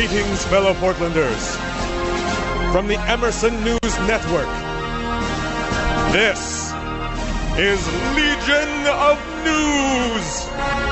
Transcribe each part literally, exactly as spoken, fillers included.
Greetings, fellow Portlanders. From the Emerson News Network, this is Legion of News.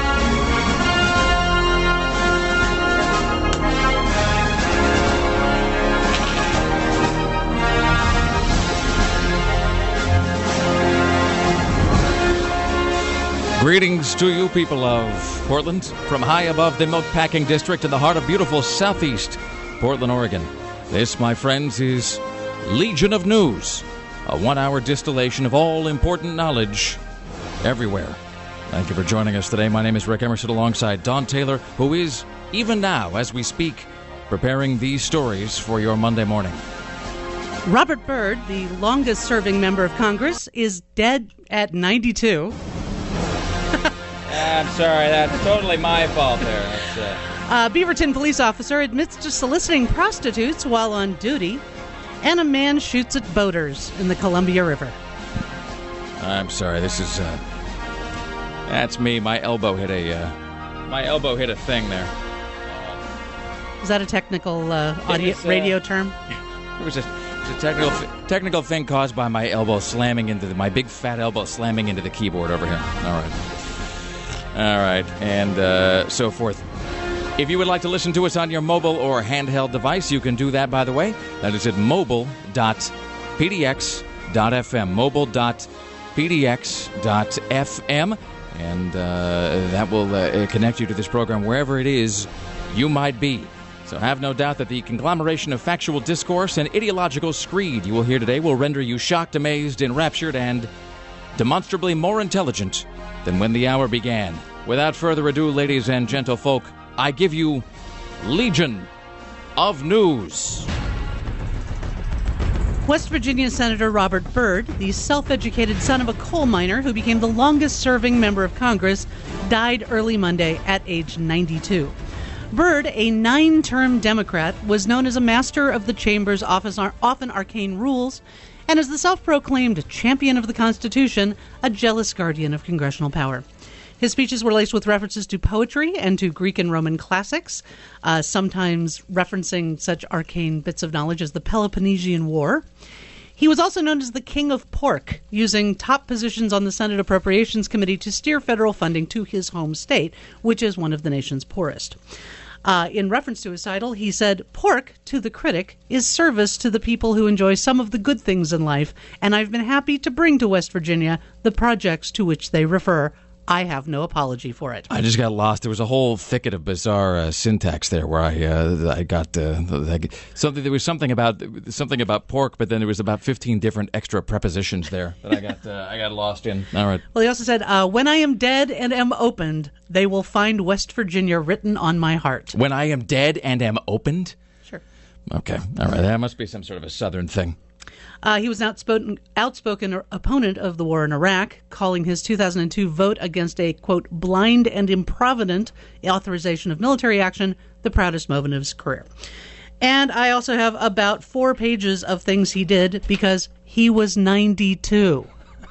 Greetings to you people of Portland, from high above the Milk-Packing District in the heart of beautiful southeast Portland, Oregon. This, my friends, is Legion of News, a one-hour distillation of all important knowledge everywhere. Thank you for joining us today. My name is Rick Emerson alongside Don Taylor, who is, even now as we speak, preparing these stories for your Monday morning. Robert Byrd, the longest-serving member of Congress, is dead at ninety-two. I'm sorry, that's totally my fault there. That's, uh... Uh, Beaverton police officer admits to soliciting prostitutes while on duty, and a man shoots at boaters in the Columbia River. I'm sorry, this is, uh... that's me. My elbow hit a, uh... my elbow hit a thing there. Is that a technical uh, audio, was, uh, radio term? It was a, it was a technical, technical thing caused by my elbow slamming into the, my big fat elbow slamming into the keyboard over here. All right. All right, and uh, so forth. If you would like to listen to us on your mobile or handheld device, you can do that, by the way. That is at mobile dot p d x dot f m, mobile dot p d x dot f m, and uh, that will uh, connect you to this program wherever it is you might be. So have no doubt that the conglomeration of factual discourse and ideological screed you will hear today will render you shocked, amazed, enraptured, and demonstrably more intelligent than when the hour began. Without further ado, ladies and gentlefolk, I give you Legion of News. West Virginia Senator Robert Byrd, the self-educated son of a coal miner who became the longest-serving member of Congress, died early Monday at age ninety-two. Byrd, a nine-term Democrat, was known as a master of the chamber's often arcane rules, and as the self-proclaimed champion of the Constitution, a jealous guardian of congressional power. His speeches were laced with references to poetry and to Greek and Roman classics, uh, sometimes referencing such arcane bits of knowledge as the Peloponnesian War. He was also known as the King of Pork, using top positions on the Senate Appropriations Committee to steer federal funding to his home state, which is one of the nation's poorest. Uh, in reference to his title, he said, "Pork, to the critic, is service to the people who enjoy some of the good things in life, and I've been happy to bring to West Virginia the projects to which they refer. I have no apology for it." I just got lost. There was a whole thicket of bizarre uh, syntax there, where I uh, I got uh, like something. There was something about something about pork, but then there was about fifteen different extra prepositions there that I got uh, I got lost in. All right. Well, he also said, uh, "When I am dead and am opened, they will find West Virginia written on my heart." When I am dead and am opened? Sure. Okay. All right. That must be some sort of a Southern thing. Uh, he was an outspoken, outspoken opponent of the war in Iraq, calling his two thousand two vote against a, quote, blind and improvident authorization of military action the proudest moment of his career. And I also have about four pages of things he did because he was ninety-two.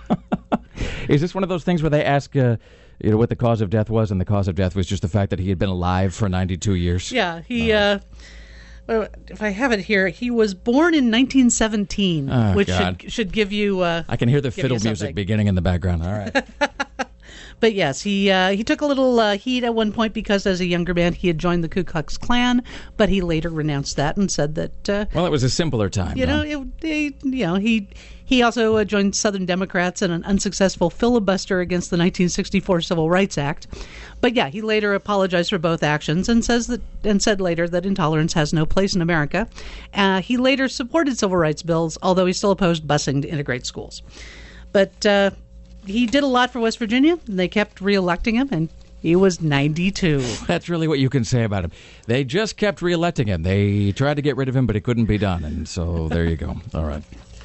Is this one of those things where they ask, uh, you know, what the cause of death was, and the cause of death was just the fact that he had been alive for ninety-two years? Yeah, he... Uh, If I have it here, he was born in nineteen seventeen, oh, which God. should should give you. Uh, I can hear the fiddle music beginning in the background. All right. But yes, he uh, he took a little uh, heat at one point because, as a younger man, he had joined the Ku Klux Klan, but he later renounced that and said that. Uh, well, it was a simpler time. You though. know, it, it, you know, he he also uh, joined Southern Democrats in an unsuccessful filibuster against the nineteen sixty-four Civil Rights Act. But yeah, he later apologized for both actions and says that and said later that intolerance has no place in America. Uh, he later supported civil rights bills, although he still opposed busing to integrate schools. But uh, he did a lot for West Virginia, and they kept reelecting him, and he was ninety-two. That's really what you can say about him. They just kept reelecting him. They tried to get rid of him, but it couldn't be done, and so there you go. All right.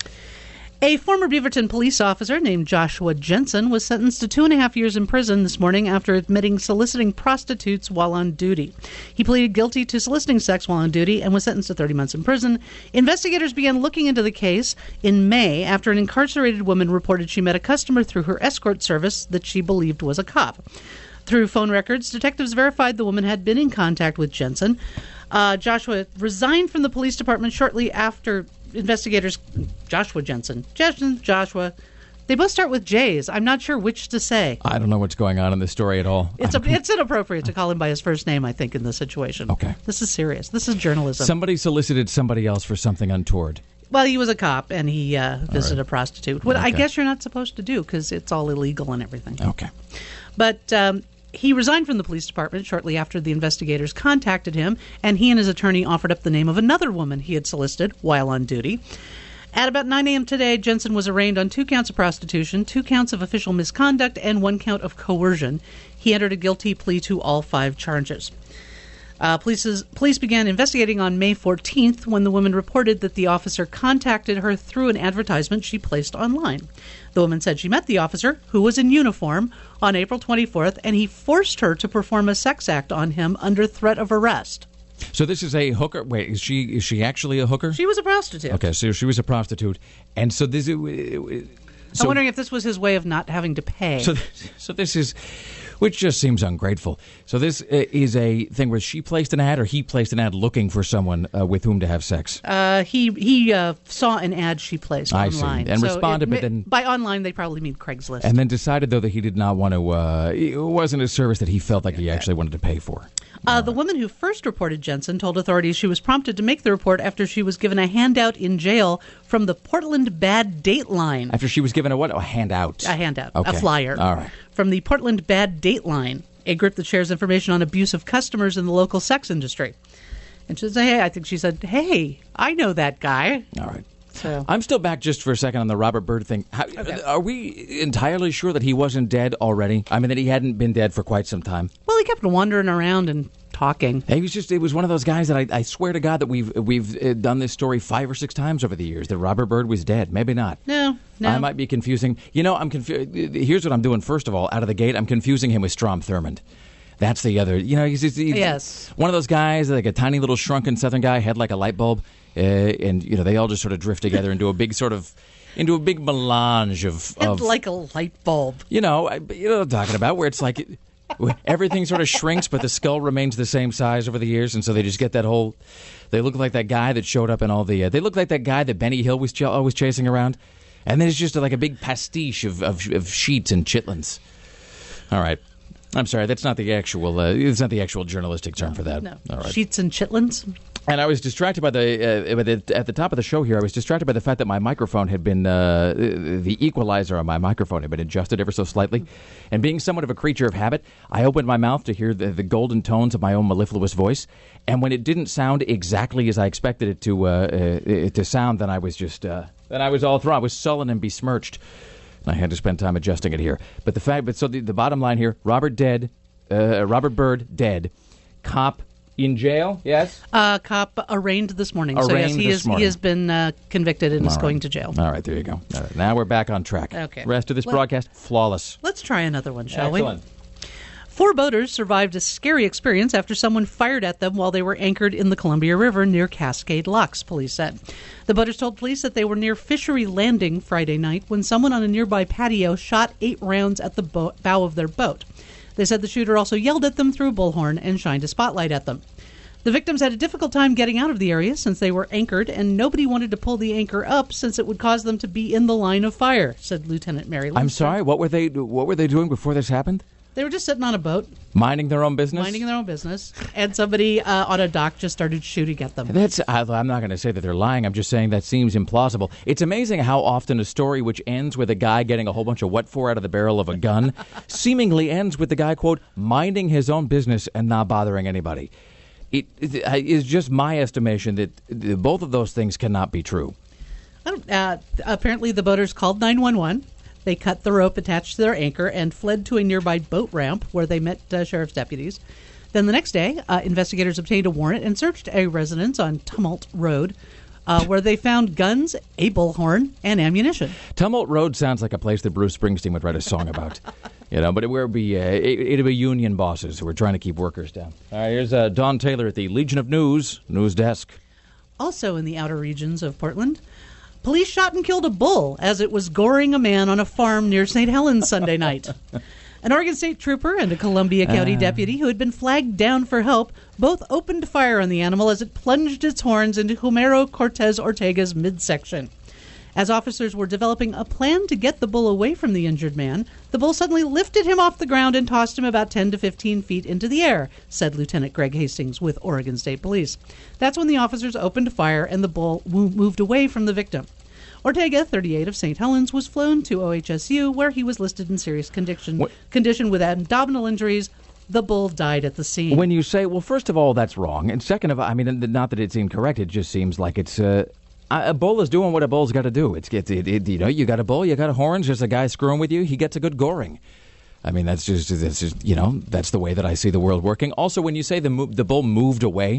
A former Beaverton police officer named Joshua Jensen was sentenced to two and a half years in prison this morning after admitting soliciting prostitutes while on duty. He pleaded guilty to soliciting sex while on duty and was sentenced to thirty months in prison. Investigators began looking into the case in May after an incarcerated woman reported she met a customer through her escort service that she believed was a cop. Through phone records, detectives verified the woman had been in contact with Jensen. Uh, Joshua resigned from the police department shortly after investigators. Joshua Jensen. Jensen, Joshua. They both start with J's. I'm not sure which to say. I don't know what's going on in this story at all. It's a, it's inappropriate to call him by his first name, I think, in this situation. Okay. This is serious. This is journalism. Somebody solicited somebody else for something untoward. Well, he was a cop, and he uh, visited right. a prostitute. What okay. I guess you're not supposed to do, because it's all illegal and everything. Okay. But um, he resigned from the police department shortly after the investigators contacted him, and he and his attorney offered up the name of another woman he had solicited while on duty. At about nine a.m. today, Jensen was arraigned on two counts of prostitution, two counts of official misconduct, and one count of coercion. He entered a guilty plea to all five charges. Uh, police, police began investigating on May fourteenth when the woman reported that the officer contacted her through an advertisement she placed online. The woman said she met the officer, who was in uniform, on April twenty-fourth, and he forced her to perform a sex act on him under threat of arrest. So this is a hooker. Wait, is she is she actually a hooker? She was a prostitute. Okay, so she was a prostitute, and so this. Uh, so, I'm wondering if this was his way of not having to pay. So, so this is, which just seems ungrateful. So this uh, is a thing where she placed an ad, or he placed an ad looking for someone uh, with whom to have sex. Uh, he he uh, saw an ad she placed I online, see, and so responded, it, but then by online they probably mean Craigslist, and then decided though that he did not want to. Uh, it wasn't a service that he felt like he actually wanted to pay for. Uh, the woman who first reported Jensen told authorities she was prompted to make the report after she was given a handout in jail from the Portland Bad Dateline. After she was given a what? A handout. A handout. Okay. A flyer. All right. From the Portland Bad Dateline, a group that shares information on abusive customers in the local sex industry. And she said, hey, I think she said, hey, I know that guy. All right. So. I'm still back just for a second on the Robert Byrd thing. How, Okay. Are we entirely sure that he wasn't dead already? I mean, that he hadn't been dead for quite some time? Well, he kept wandering around and talking. He was just, it was one of those guys that I, I swear to God that we've we've uh, done this story five or six times over the years, that Robert Byrd was dead. Maybe not. No, no. I might be confusing. You know, I'm confu- Here's what I'm doing, first of all, out of the gate. I'm confusing him with Strom Thurmond. That's the other, you know, he's, he's, he's yes. one of those guys, like a tiny little shrunken Southern guy, head like a light bulb, uh, and, you know, they all just sort of drift together into a big sort of, into a big melange of... Head of like a light bulb. You know, I- you know what I'm talking about, where it's like... everything sort of shrinks, but the skull remains the same size over the years, and so they just get that whole... They look like that guy that showed up in all the... Uh, they look like that guy that Benny Hill was ch- always chasing around, and then it's just like a big pastiche of, of, of sheets and chitlins. All right. I'm sorry, that's not the actual... Uh, it's not the actual journalistic term for that. No. All right. Sheets and chitlins? And I was distracted by the, uh, by the at the top of the show here. I was distracted by the fact that my microphone had been uh, the equalizer on my microphone had been adjusted ever so slightly. And being somewhat of a creature of habit, I opened my mouth to hear the, the golden tones of my own mellifluous voice. And when it didn't sound exactly as I expected it to uh, uh, to sound, then I was just uh, then I was all through. I was sullen and besmirched. And I had to spend time adjusting it here. But the fact, but so the, the bottom line here: Robert dead, uh, Robert Byrd dead, cop. In jail, yes? Uh, cop arraigned this morning. Arraigned so, yes, he, this is, morning. he has been uh, convicted and All is right. going to jail. All right, there you go. All right, now we're back on track. Okay. Rest of this Let- broadcast, flawless. Let's try another one, shall Excellent. we? Four boaters survived a scary experience after someone fired at them while they were anchored in the Columbia River near Cascade Locks, police said. The boaters told police that they were near Fishery Landing Friday night when someone on a nearby patio shot eight rounds at the bo- bow of their boat. They said the shooter also yelled at them through a bullhorn and shined a spotlight at them. The victims had a difficult time getting out of the area since they were anchored, and nobody wanted to pull the anchor up since it would cause them to be in the line of fire, said Lieutenant Mary Lindstrom. I'm sorry, what were they What were they doing before this happened? They were just sitting on a boat, Minding their own business? minding their own business, and somebody uh, on a dock just started shooting at them. That's. I- I'm not going to say that they're lying. I'm just saying that seems implausible. It's amazing how often a story which ends with a guy getting a whole bunch of what for out of the barrel of a gun seemingly ends with the guy, quote, minding his own business and not bothering anybody. It is just my estimation that uh, both of those things cannot be true. I don't- Uh, apparently, the boaters called nine one one. They cut the rope attached to their anchor and fled to a nearby boat ramp where they met uh, sheriff's deputies. Then the next day, uh, investigators obtained a warrant and searched a residence on Tumult Road, uh, where they found guns, a bullhorn, and ammunition. Tumult Road sounds like a place that Bruce Springsteen would write a song about. You know, but it would be uh, it, it'd be union bosses who are trying to keep workers down. All right, here's uh, Don Taylor at the Legion of News news desk. Also in the outer regions of Portland, police shot and killed a bull as it was goring a man on a farm near Saint Helens Sunday night. An Oregon State trooper and a Columbia County Uh. deputy who had been flagged down for help both opened fire on the animal as it plunged its horns into Homero Cortez Ortega's midsection. As officers were developing a plan to get the bull away from the injured man, the bull suddenly lifted him off the ground and tossed him about ten to fifteen feet into the air, said Lieutenant Greg Hastings with Oregon State Police. That's when the officers opened fire and the bull wo- moved away from the victim. Ortega, thirty-eight, of Saint Helens, was flown to O H S U, where he was listed in serious condition, What? condition with abdominal injuries. The bull died at the scene. When you say, well, first of all, that's wrong. And second of all, I mean, not that it's incorrect. It just seems like it's... Uh, a bull is doing what a bull's got to do. It's, it's it, it, you know, you got a bull, you got a horns, there's a guy screwing with you, he gets a good goring. I mean, that's just, that's just, you know, that's the way that I see the world working. Also, when you say the mo- the bull moved away,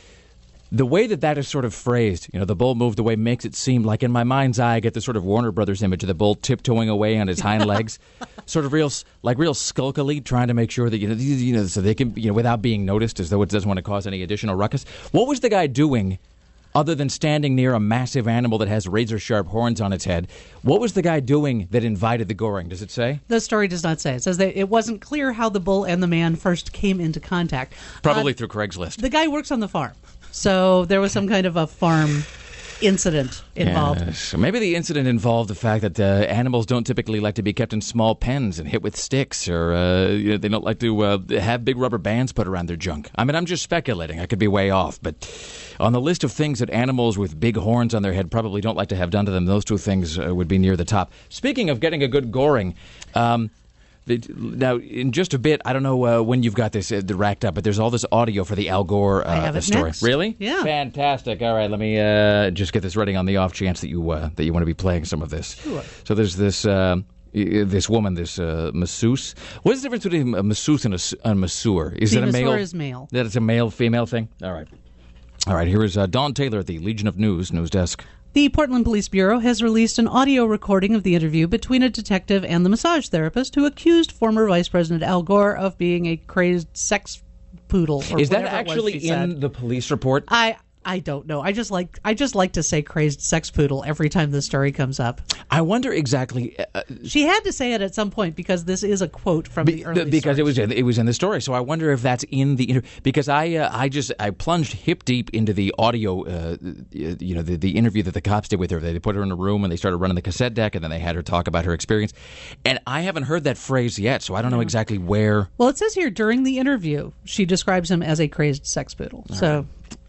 the way that that is sort of phrased, you know, the bull moved away makes it seem like in my mind's eye I get the sort of Warner Brothers image of the bull tiptoeing away on his hind legs, sort of real, like real skulkily trying to make sure that, you know, you know, so they can, you know, without being noticed, as though it doesn't want to cause any additional ruckus. What was the guy doing other than standing near a massive animal that has razor-sharp horns on its head? What was the guy doing that invited the goring? Does it say? The story does not say. It says that it wasn't clear how the bull and the man first came into contact. Probably Uh, through Craigslist. The guy works on the farm, so there was some kind of a farm incident involved. Yes. Maybe the incident involved the fact that uh, animals don't typically like to be kept in small pens and hit with sticks, or uh, you know, they don't like to uh, have big rubber bands put around their junk. I mean, I'm just speculating. I could be way off, but on the list of things that animals with big horns on their head probably don't like to have done to them, those two things uh, would be near the top. Speaking of getting a good goring, um, the, now in just a bit, I don't know uh, when you've got this uh, racked up, but there's all this audio for the Al Gore uh, I have it story. next. Really? Yeah. Fantastic. All right, let me uh, just get this ready on the off chance that you uh, that you want to be playing some of this. Sure. So there's this uh, y- this woman, this uh, masseuse. What is the difference between a masseuse and a, s- a masseur? Is The it a male? masseur is male. That it's a male female thing. All right. All right. Here is uh, Dawn Taylor at the Legion of News news desk. The Portland Police Bureau has released an audio recording of the interview between a detective and the massage therapist who accused former Vice President Al Gore of being a crazed sex poodle. Or Is that whatever it was actually she in said. the police report? I I don't know. I just like I just like to say crazed sex poodle every time this story comes up. I wonder exactly. Uh, She had to say it at some point because this is a quote from Be- the early because it stories. was in, it was in the story, so I wonder if that's in the inter- because I uh, I just I plunged hip deep into the audio, uh, you know, the, the interview that the cops did with her. They put her in a room and they started running the cassette deck, and then they had her talk about her experience. And I haven't heard that phrase yet, so I don't know exactly where. Well, it says here during the interview, she describes him as a crazed sex poodle. So,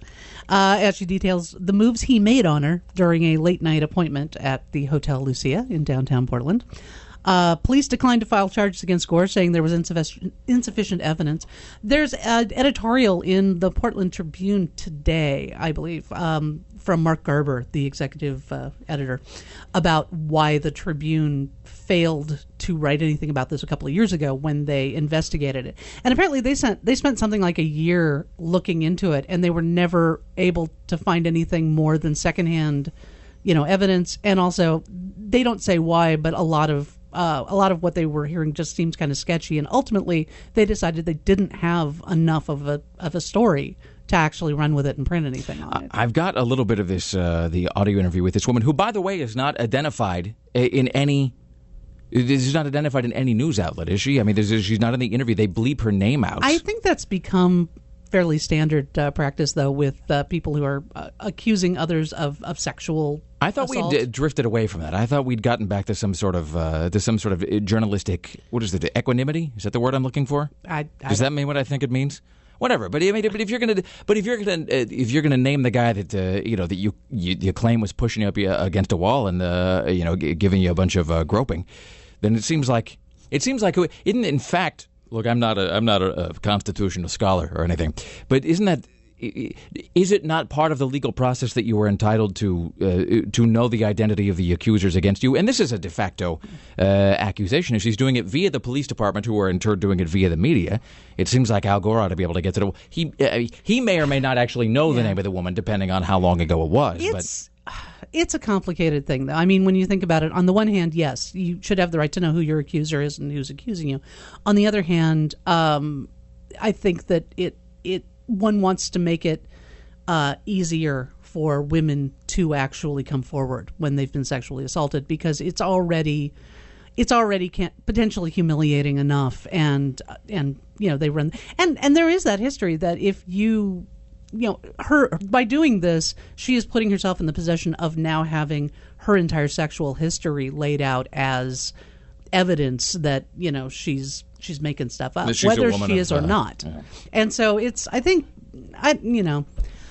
uh, as she details the moves he made on her during a late night appointment at the Hotel Lucia in downtown Portland. Uh, police declined to file charges against Gore, saying there was insufficient, insufficient evidence. There's an editorial in the Portland Tribune today, I believe, um, from Mark Garber, the executive uh, editor, about why the Tribune failed to write anything about this a couple of years ago when they investigated it. And apparently they sent they spent something like a year looking into it, and they were never able to find anything more than secondhand, you know, evidence. And also, they don't say why, but a lot of uh, a lot of what they were hearing just seems kind of sketchy. And ultimately, they decided they didn't have enough of a of a story to actually run with it and print anything on it. I've got a little bit of this uh, the audio interview with this woman, who, by the way, is not identified in any. She's not identified in any news outlet, is she? I mean, there's, she's not in the interview. They bleep her name out. I think that's become fairly standard uh, practice, though, with uh, people who are uh, accusing others of, of sexual I thought assault. we'd uh, drifted away from that. I thought we'd gotten back to some sort of uh, to some sort of uh, journalistic. What is it? Equanimity? Is that the word I'm looking for? I, I Does that mean what I think it means? Whatever, but I mean, but if you're gonna, but if you're gonna, uh, if you're gonna name the guy that uh, you know that you, you you claim was pushing you up uh, against a wall and uh, you know g- giving you a bunch of uh, groping, then it seems like it seems like isn't in fact. Look, I'm not a I'm not a, a constitutional scholar or anything, but isn't that is it not part of the legal process that you are entitled to uh, to know the identity of the accusers against you? And this is a de facto uh, accusation. If she's doing it via the police department, who are in turn doing it via the media, it seems like Al Gore ought to be able to get to the. He uh, he may or may not actually know the Yeah. name of the woman, depending on how long ago it was. It's it's a complicated thing, though. I mean, when you think about it, on the one hand, yes, you should have the right to know who your accuser is and who's accusing you. On the other hand, um, I think that it it one wants to make it uh, easier for women to actually come forward when they've been sexually assaulted, because it's already it's already can, potentially humiliating enough, and and you know they run and and there is that history that if you you know her by doing this, she is putting herself in the possession of now having her entire sexual history laid out as evidence that you know she's she's making stuff up, whether she is or not. Yeah. And so it's I think I you know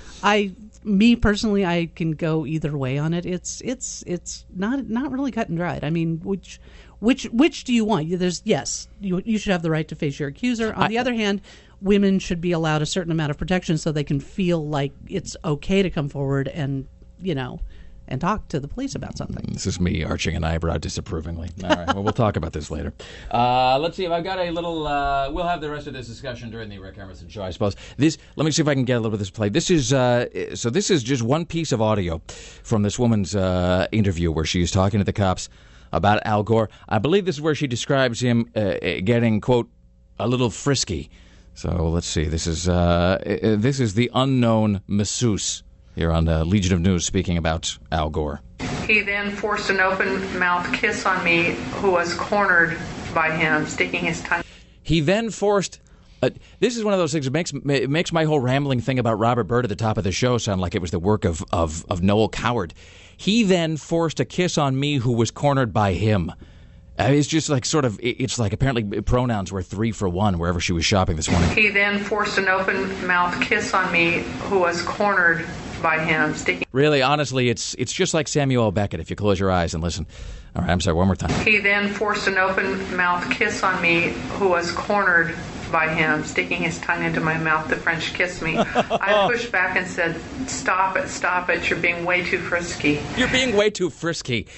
I. Me personally, I can go either way on it. It's it's it's not not really cut and dried. I mean, which which which do you want? There's yes, you you should have the right to face your accuser. On I, the other hand, women should be allowed a certain amount of protection so they can feel like it's okay to come forward and you know and talk to the police about something. This is me arching an eyebrow disapprovingly. All right, well, we'll talk about this later. Uh, let's see if I've got a little... Uh, we'll have the rest of this discussion during the Rick Emerson show, I suppose. This. Let me see if I can get a little bit of this played. This is... Uh, so this is just one piece of audio from this woman's uh, interview where she's talking to the cops about Al Gore. I believe this is where she describes him uh, getting, quote, a little frisky. So let's see. This is, uh, this is the unknown masseuse here on the Legion of News speaking about Al Gore. He then forced an open-mouthed kiss on me, who was cornered by him, sticking his tongue. He then forced... Uh, this is one of those things that makes it makes my whole rambling thing about Robert Byrd at the top of the show sound like it was the work of, of, of Noel Coward. He then forced a kiss on me who was cornered by him. Uh, it's just like sort of, it's like apparently pronouns were three for one wherever she was shopping this morning. He then forced an open-mouthed kiss on me, who was cornered by him, sticking... Really, honestly, it's it's just like Samuel Beckett if you close your eyes and listen. All right, I'm sorry, one more time. He then forced an open-mouthed kiss on me, who was cornered by him, sticking his tongue into my mouth to French kiss me. I pushed back and said, stop it, stop it, you're being way too frisky. You're being way too frisky.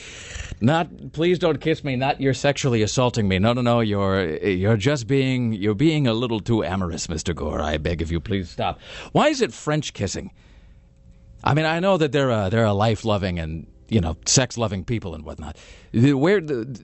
Not, please don't kiss me. Not you're sexually assaulting me. No, no, no. You're you're just being you're being a little too amorous, Mister Gore. I beg of you, please stop. Why is it French kissing? I mean, I know that they're a, they're a life loving and you know sex loving people and whatnot. Where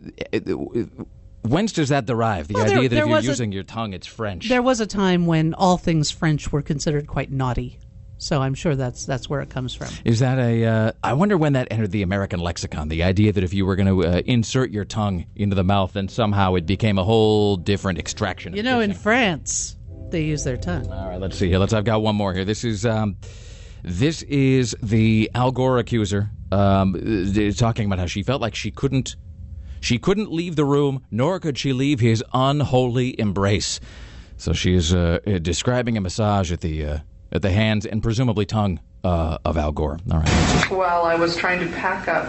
the whence does that derive? The well, idea there, that there if you're a, using your tongue, it's French. There was a time when all things French were considered quite naughty. So I'm sure that's that's where it comes from. Is that a? Uh, I wonder when that entered the American lexicon. The idea that if you were going to uh, insert your tongue into the mouth, then somehow it became a whole different extraction. You know, kissing. In France, they use their tongue. All right, let's see here. Let's. I've got one more here. This is um, this is the Al Gore accuser um, talking about how she felt like she couldn't she couldn't leave the room, nor could she leave his unholy embrace. So she is uh, describing a massage at the. Uh, At the hands and presumably tongue uh, of Al Gore. All right. While I was trying to pack up,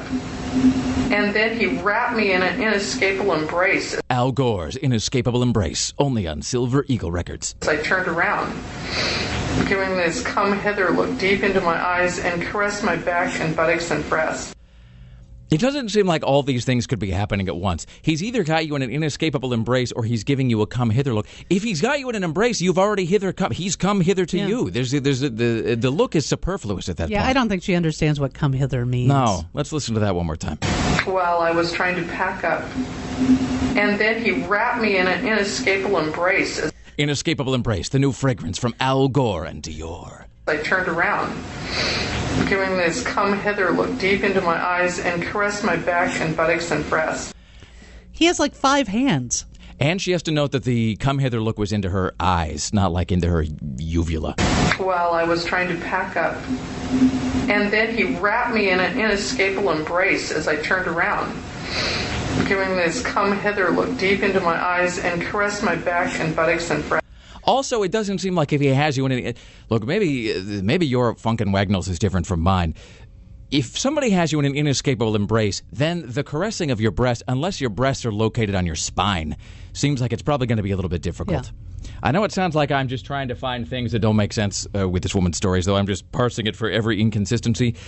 and then he wrapped me in an inescapable embrace. Al Gore's inescapable embrace, only on Silver Eagle Records. I turned around, giving this come hither look deep into my eyes, and caressed my back and buttocks and breast. It doesn't seem like all these things could be happening at once. He's either got you in an inescapable embrace or he's giving you a come hither look. If he's got you in an embrace, you've already hither come. He's come hither to yeah. you. There's, there's a, the the look is superfluous at that yeah, point. Yeah, I don't think she understands what come hither means. No, let's listen to that one more time. While I was trying to pack up, and then he wrapped me in an inescapable embrace. Inescapable embrace, the new fragrance from Al Gore and Dior. I turned around, giving this come hither look deep into my eyes, and caressed my back and buttocks and breast. He has like five hands. And she has to note that the come hither look was into her eyes, not like into her uvula. While I was trying to pack up, and then he wrapped me in an inescapable embrace as I turned around, giving this come hither look deep into my eyes, and caressed my back and buttocks and breast. Also, it doesn't seem like if he has you in any... Look, maybe maybe your Funkin' Wagnalls is different from mine. If somebody has you in an inescapable embrace, then the caressing of your breast, unless your breasts are located on your spine, seems like it's probably going to be a little bit difficult. Yeah. I know it sounds like I'm just trying to find things that don't make sense uh, with this woman's stories, though I'm just parsing it for every inconsistency.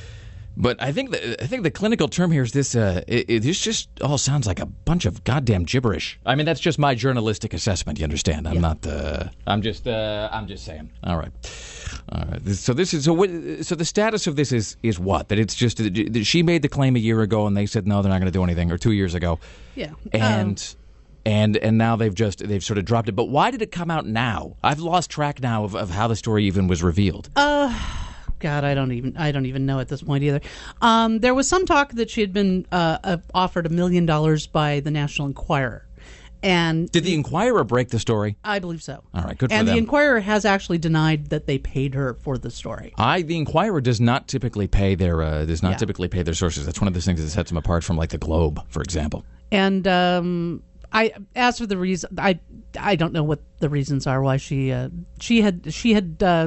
But I think the I think the clinical term here is this. Uh, it, it, this just all sounds like a bunch of goddamn gibberish. I mean, that's just my journalistic assessment. You understand? I'm yeah. not. Uh, I'm just. Uh, I'm just saying. All right. All right. So this is so. What, so the status of this is is what? That it's just that she made the claim a year ago, and they said no, they're not going to do anything, or two years ago. Yeah. And. Um. And and now they've just they've sort of dropped it. But why did it come out now? I've lost track now of, of how the story even was revealed. Uh. God, I don't even I don't even know at this point either. Um, there was some talk that she had been uh, uh, offered a million dollars by the National Enquirer. And did the Enquirer break the story? I believe so. All right, good for and them. And the Enquirer has actually denied that they paid her for the story. I the Enquirer does not typically pay their uh, does not Yeah. typically pay their sources. That's one of the things that sets them apart from like the Globe, for example. And um, I, as for the reason, I I don't know what the reasons are why she uh, she had she had uh,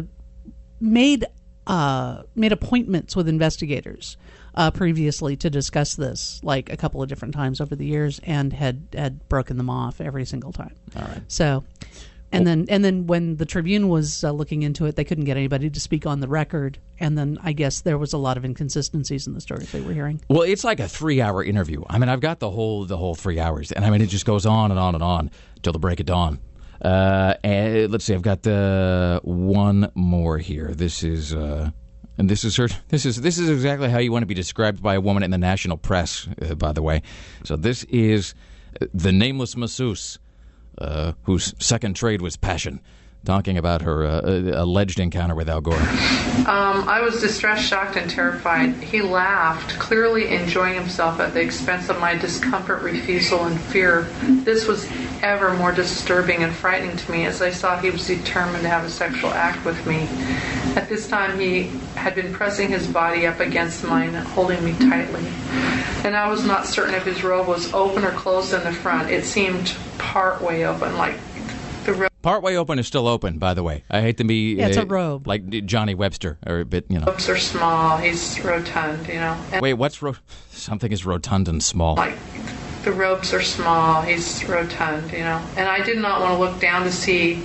made uh, made appointments with investigators uh, previously to discuss this, like a couple of different times over the years, and had had broken them off every single time. All right. So. And then, and then, when the Tribune was uh, looking into it, they couldn't get anybody to speak on the record. And then, I guess there was a lot of inconsistencies in the stories they were hearing. Well, it's like a three-hour interview. I mean, I've got the whole the whole three hours, and I mean, it just goes on and on and on till the break of dawn. Uh, and let's see, I've got the one more here. This is, uh, and this is her. This is this is exactly how you want to be described by a woman in the national press. Uh, by the way, so this is the nameless masseuse. Uh, whose second trade was passion, talking about her uh, alleged encounter with Al Gore. Um, I was distressed, shocked, and terrified. He laughed, clearly enjoying himself at the expense of my discomfort, refusal, and fear. This was ever more disturbing and frightening to me as I saw he was determined to have a sexual act with me. At this time, he had been pressing his body up against mine, holding me tightly. And I was not certain if his robe was open or closed in the front. It seemed part way open, like the robe. Partway open is still open, by the way. I hate to be Yeah, it's uh, a robe. like Johnny Webster, or a bit, you know. Robes are small. He's rotund, you know. And Wait, what's ro- something is rotund and small? like the robes are small. He's rotund, you know. And I did not want to look down to see.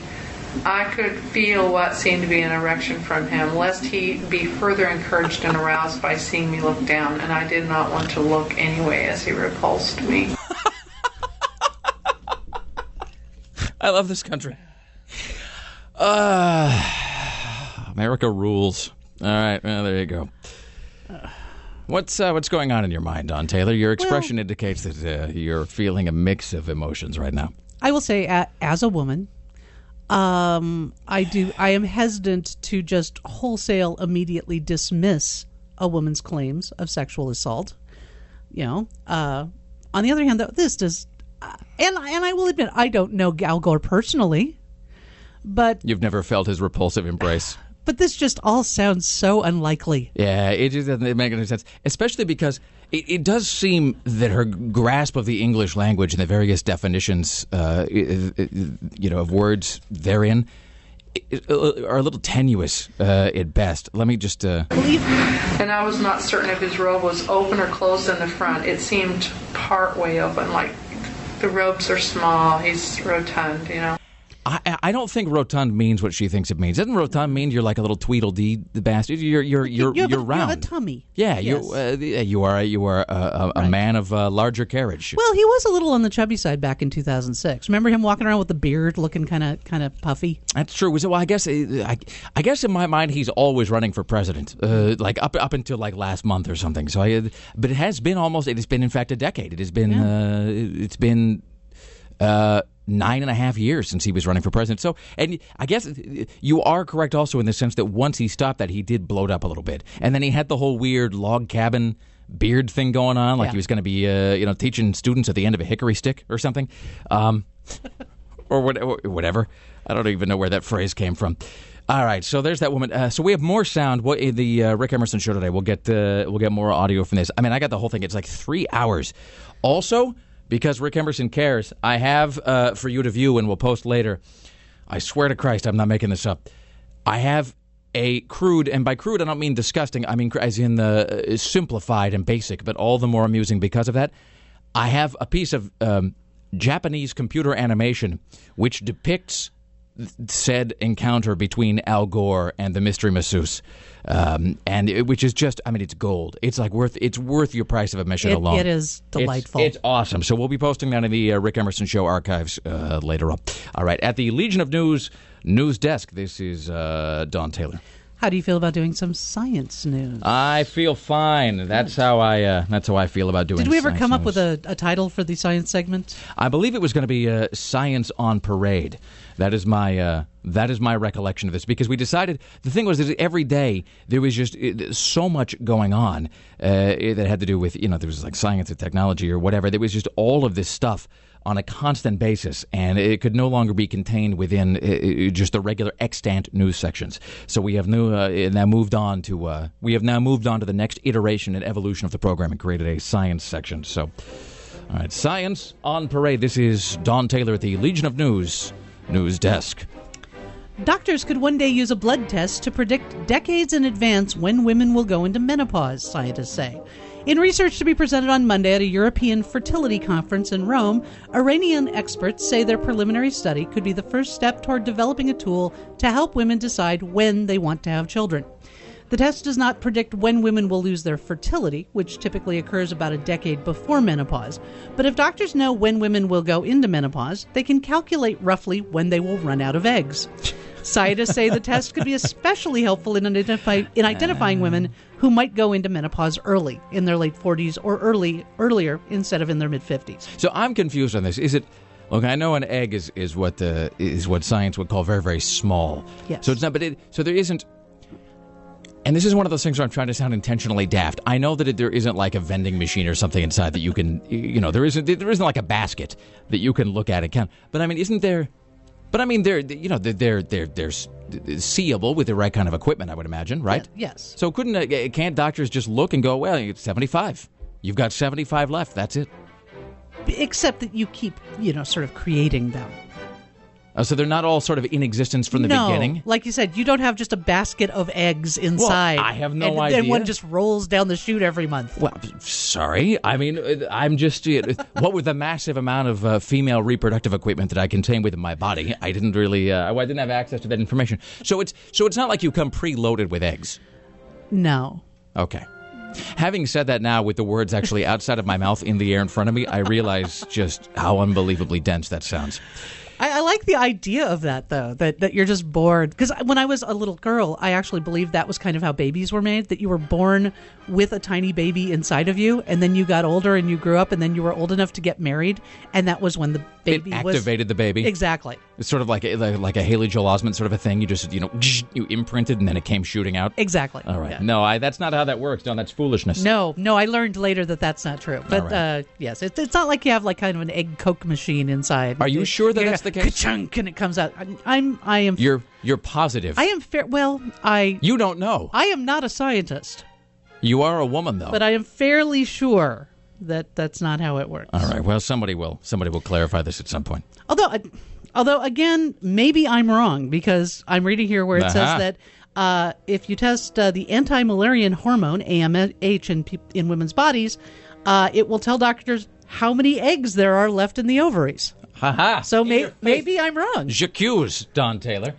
I could feel what seemed to be an erection from him, lest he be further encouraged and aroused by seeing me look down. And I did not want to look anyway as he repulsed me. I love this country. Uh, America rules. All right, well, there you go. What's uh, what's going on in your mind, Don Taylor? Your expression Well, indicates that uh, you're feeling a mix of emotions right now. I will say, a as a woman, um, I do. I am hesitant to just wholesale, immediately dismiss a woman's claims of sexual assault. You know. Uh, on the other hand, though, this does, uh, and and I will admit, I don't know Al Gore personally, but You've never felt his repulsive embrace. but this just all sounds so unlikely. Yeah, it just doesn't make any sense, especially because it, it does seem that her grasp of the English language and the various definitions, uh, i- i- you know, of words therein i- i- are a little tenuous uh, at best. Let me just. Uh, And I was not certain if his robe was open or closed in the front. It seemed part way open, like the robes are small. He's rotund, you know. I, I don't think rotund means what she thinks it means. Doesn't rotund mean you're like a little Tweedledee bastard? You're you're you're you have you're a, round. You have a tummy. Yeah, Yes. you uh, you are you are a, a, a Right. man of uh, larger carriage. Well, he was a little on the chubby side back in two thousand six. Remember him walking around with the beard, looking kind of kind of puffy? That's true. Was it? Well, I guess uh, I, I guess in my mind he's always running for president, uh, like up up until like last month or something. So, I, but it has been almost. It has been in fact a decade. It has been. Uh, it's been. Uh, Nine and a half years since he was running for president. So, and I guess you are correct also in the sense that once he stopped that, he did bloat up a little bit. And then he had the whole weird log cabin beard thing going on, like Yeah. he was going to be, uh, you know, teaching students at the end of a hickory stick or something. Um, or what- or whatever. I don't even know where that phrase came from. All right, so there's that woman. Uh, so we have more sound. What in the uh, Rick Emerson show today? We'll get uh, we'll get more audio from this. I mean, I got the whole thing. It's like three hours. Also, because Rick Emerson cares, I have uh, for you to view, and we'll post later. I swear to Christ, I'm not making this up. I have a crude, and by crude I don't mean disgusting. I mean as in the uh, simplified and basic, but all the more amusing because of that. I have a piece of um, Japanese computer animation which depicts said encounter between Al Gore and the mystery masseuse, um, and it, which is just, I mean, it's gold. It's like worth, it's worth your price of admission It, alone. it is delightful. It's, it's awesome. So we'll be posting that in the uh, Rick Emerson Show archives uh, later on. All right, at the Legion of News news desk, this is uh, Don Taylor. How do you feel about doing some science news? I feel fine. That's how I. Uh, that's how I feel about doing. Did we ever science come up news. with a, a title for the science segment? I believe it was going to be uh, Science on Parade. That is my uh, that is my recollection of this, because we decided the thing was that every day there was just uh, so much going on uh, that had to do with, you know, there was like science and technology or whatever. There was just all of this stuff on a constant basis, and it could no longer be contained within uh, just the regular extant news sections. So we have new, uh, now moved on to uh, we have now moved on to the next iteration and evolution of the program and created a science section. So, all right, Science on Parade. This is Don Taylor at the Legion of News News Desk. Doctors could one day use a blood test to predict decades in advance when women will go into menopause, scientists say. In research to be presented on Monday at a European fertility conference in Rome, Iranian experts say their preliminary study could be the first step toward developing a tool to help women decide when they want to have children. The test does not predict when women will lose their fertility, which typically occurs about a decade before menopause. But if doctors know when women will go into menopause, they can calculate roughly when they will run out of eggs. Scientists say the test could be especially helpful in, identify, in identifying women who might go into menopause early, in their late forties or early earlier, instead of in their mid-fifties. So I'm confused on this. Is it... Look, I know an egg is, is what uh, is what science would call very, very small. Yes. So it's not, but it, so there isn't... And this is one of those things where I'm trying to sound intentionally daft. I know that it, there isn't like a vending machine or something inside that you can, you know, there isn't there isn't like a basket that you can look at and count. But I mean, isn't there? But I mean, they're you know they're they're they're seeable with the right kind of equipment, I would imagine, right? Yeah, yes. So couldn't uh, can't doctors just look and go, well, it's seventy-five. You've got seventy-five left. That's it. Except that you keep, you know, sort of creating them. Oh, so they're not all sort of in existence from the no, beginning? Like you said, you don't have just a basket of eggs inside. Well, I have no and, idea. And one just rolls down the chute every month. Well, sorry. I mean, I'm just... what with the massive amount of uh, female reproductive equipment that I contain within my body, I didn't really... Uh, I didn't have access to that information. So it's so it's not like you come preloaded with eggs. No. Okay. Having said that now, with the words actually outside of my mouth in the air in front of me, I realize just how unbelievably dense that sounds. I, I like the idea of that, though, that, that you're just born. Because when I was a little girl, I actually believed that was kind of how babies were made, that you were born with a tiny baby inside of you, and then you got older and you grew up, and then you were old enough to get married, and that was when the baby it was... activated the baby. Exactly. It's sort of like a, like a Haley Joel Osment sort of a thing. You just, you know, you imprinted, and then it came shooting out. Exactly. All right. Yeah. No, I, that's not how that works. No, that's foolishness. No, no, I learned later that that's not true. But right. uh, yes, it, it's not like you have like kind of an egg Coke machine inside. Are you sure that Yeah, that's the case? Ka-chunk, and it comes out. I'm, I'm I am. You're you're positive. I am fair. Well, I. You don't know. I am not a scientist, You are a woman, though. but I am fairly sure that that's not how it works. All right. Well, somebody will. Somebody will clarify this at some point. Although, I- although again, maybe I'm wrong because I'm reading here where it Uh-huh. says that uh, if you test uh, the anti-Müllerian hormone A M H in pe- in women's bodies, uh, it will tell doctors how many eggs there are left in the ovaries. Ha ha. So may- maybe I'm wrong. J'accuse, Don Taylor.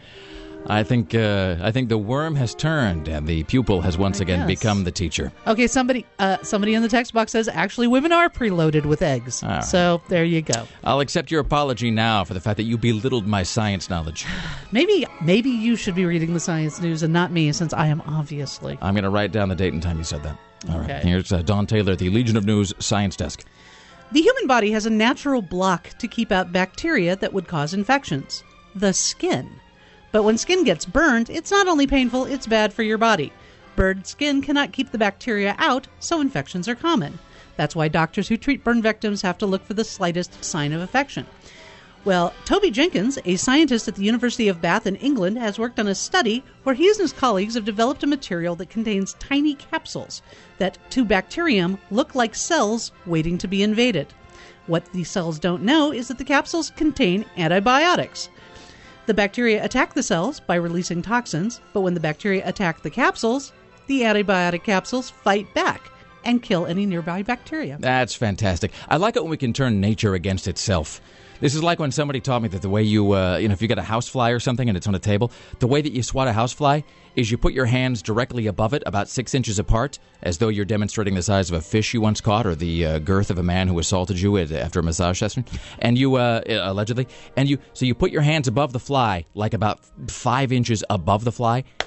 I think uh, I think the worm has turned and the pupil has once I again guess. become the teacher. Okay, somebody uh, somebody in the text box says actually women are preloaded with eggs. right. So there you go. I'll accept your apology now for the fact that you belittled my science knowledge. Maybe maybe you should be reading the science news and not me, since I am obviously. I'm going to write down the date and time you said that. All right. Okay. Here's uh, Don Taylor, the Legion of News Science Desk. The human body has a natural block to keep out bacteria that would cause infections: the skin. But when skin gets burned, it's not only painful, it's bad for your body. Burned skin cannot keep the bacteria out, so infections are common. That's why doctors who treat burn victims have to look for the slightest sign of infection. Well, Toby Jenkins, a scientist at the University of Bath in England, has worked on a study where he and his colleagues have developed a material that contains tiny capsules that, to bacterium, look like cells waiting to be invaded. What these cells don't know is that the capsules contain antibiotics. The bacteria attack the cells by releasing toxins, but when the bacteria attack the capsules, the antibiotic capsules fight back and kill any nearby bacteria. That's fantastic. I like it when we can turn nature against itself. This is like when somebody taught me that the way you, uh, you know, if you get a housefly or something and it's on a table, the way that you swat a housefly is you put your hands directly above it, about six inches apart, as though you're demonstrating the size of a fish you once caught or the uh, girth of a man who assaulted you at, after a massage session, and you, uh, allegedly, and you, so you put your hands above the fly, like about five inches above the fly,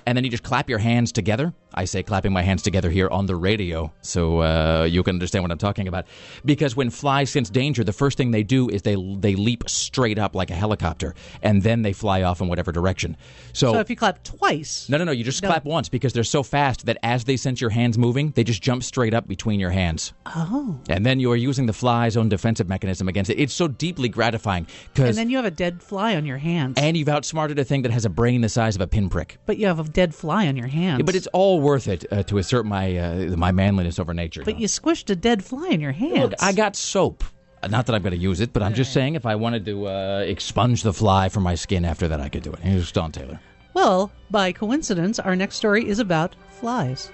and then you just clap your hands together. I say clapping my hands together here on the radio so uh, you can understand what I'm talking about. Because when flies sense danger, the first thing they do is they they leap straight up like a helicopter, and then they fly off in whatever direction. So, So if you clap twice, no, no, no, you just No. clap once because they're so fast that as they sense your hands moving, they just jump straight up between your hands. oh, And then you are using the fly's own defensive mechanism against it. It's so deeply gratifying and because then you have a dead fly on your hands. and you've outsmarted a thing that has a brain the size of a pinprick. But you have a dead fly on your hands. But it's all worth it uh, to assert my uh, my manliness over nature. But know? you squished a dead fly in your hands. Look, I got soap. Uh, Not that I'm going to use it, but I'm just saying if I wanted to uh, expunge the fly from my skin after that, I could do it. Here's Don Taylor. Well, by coincidence, our next story is about flies.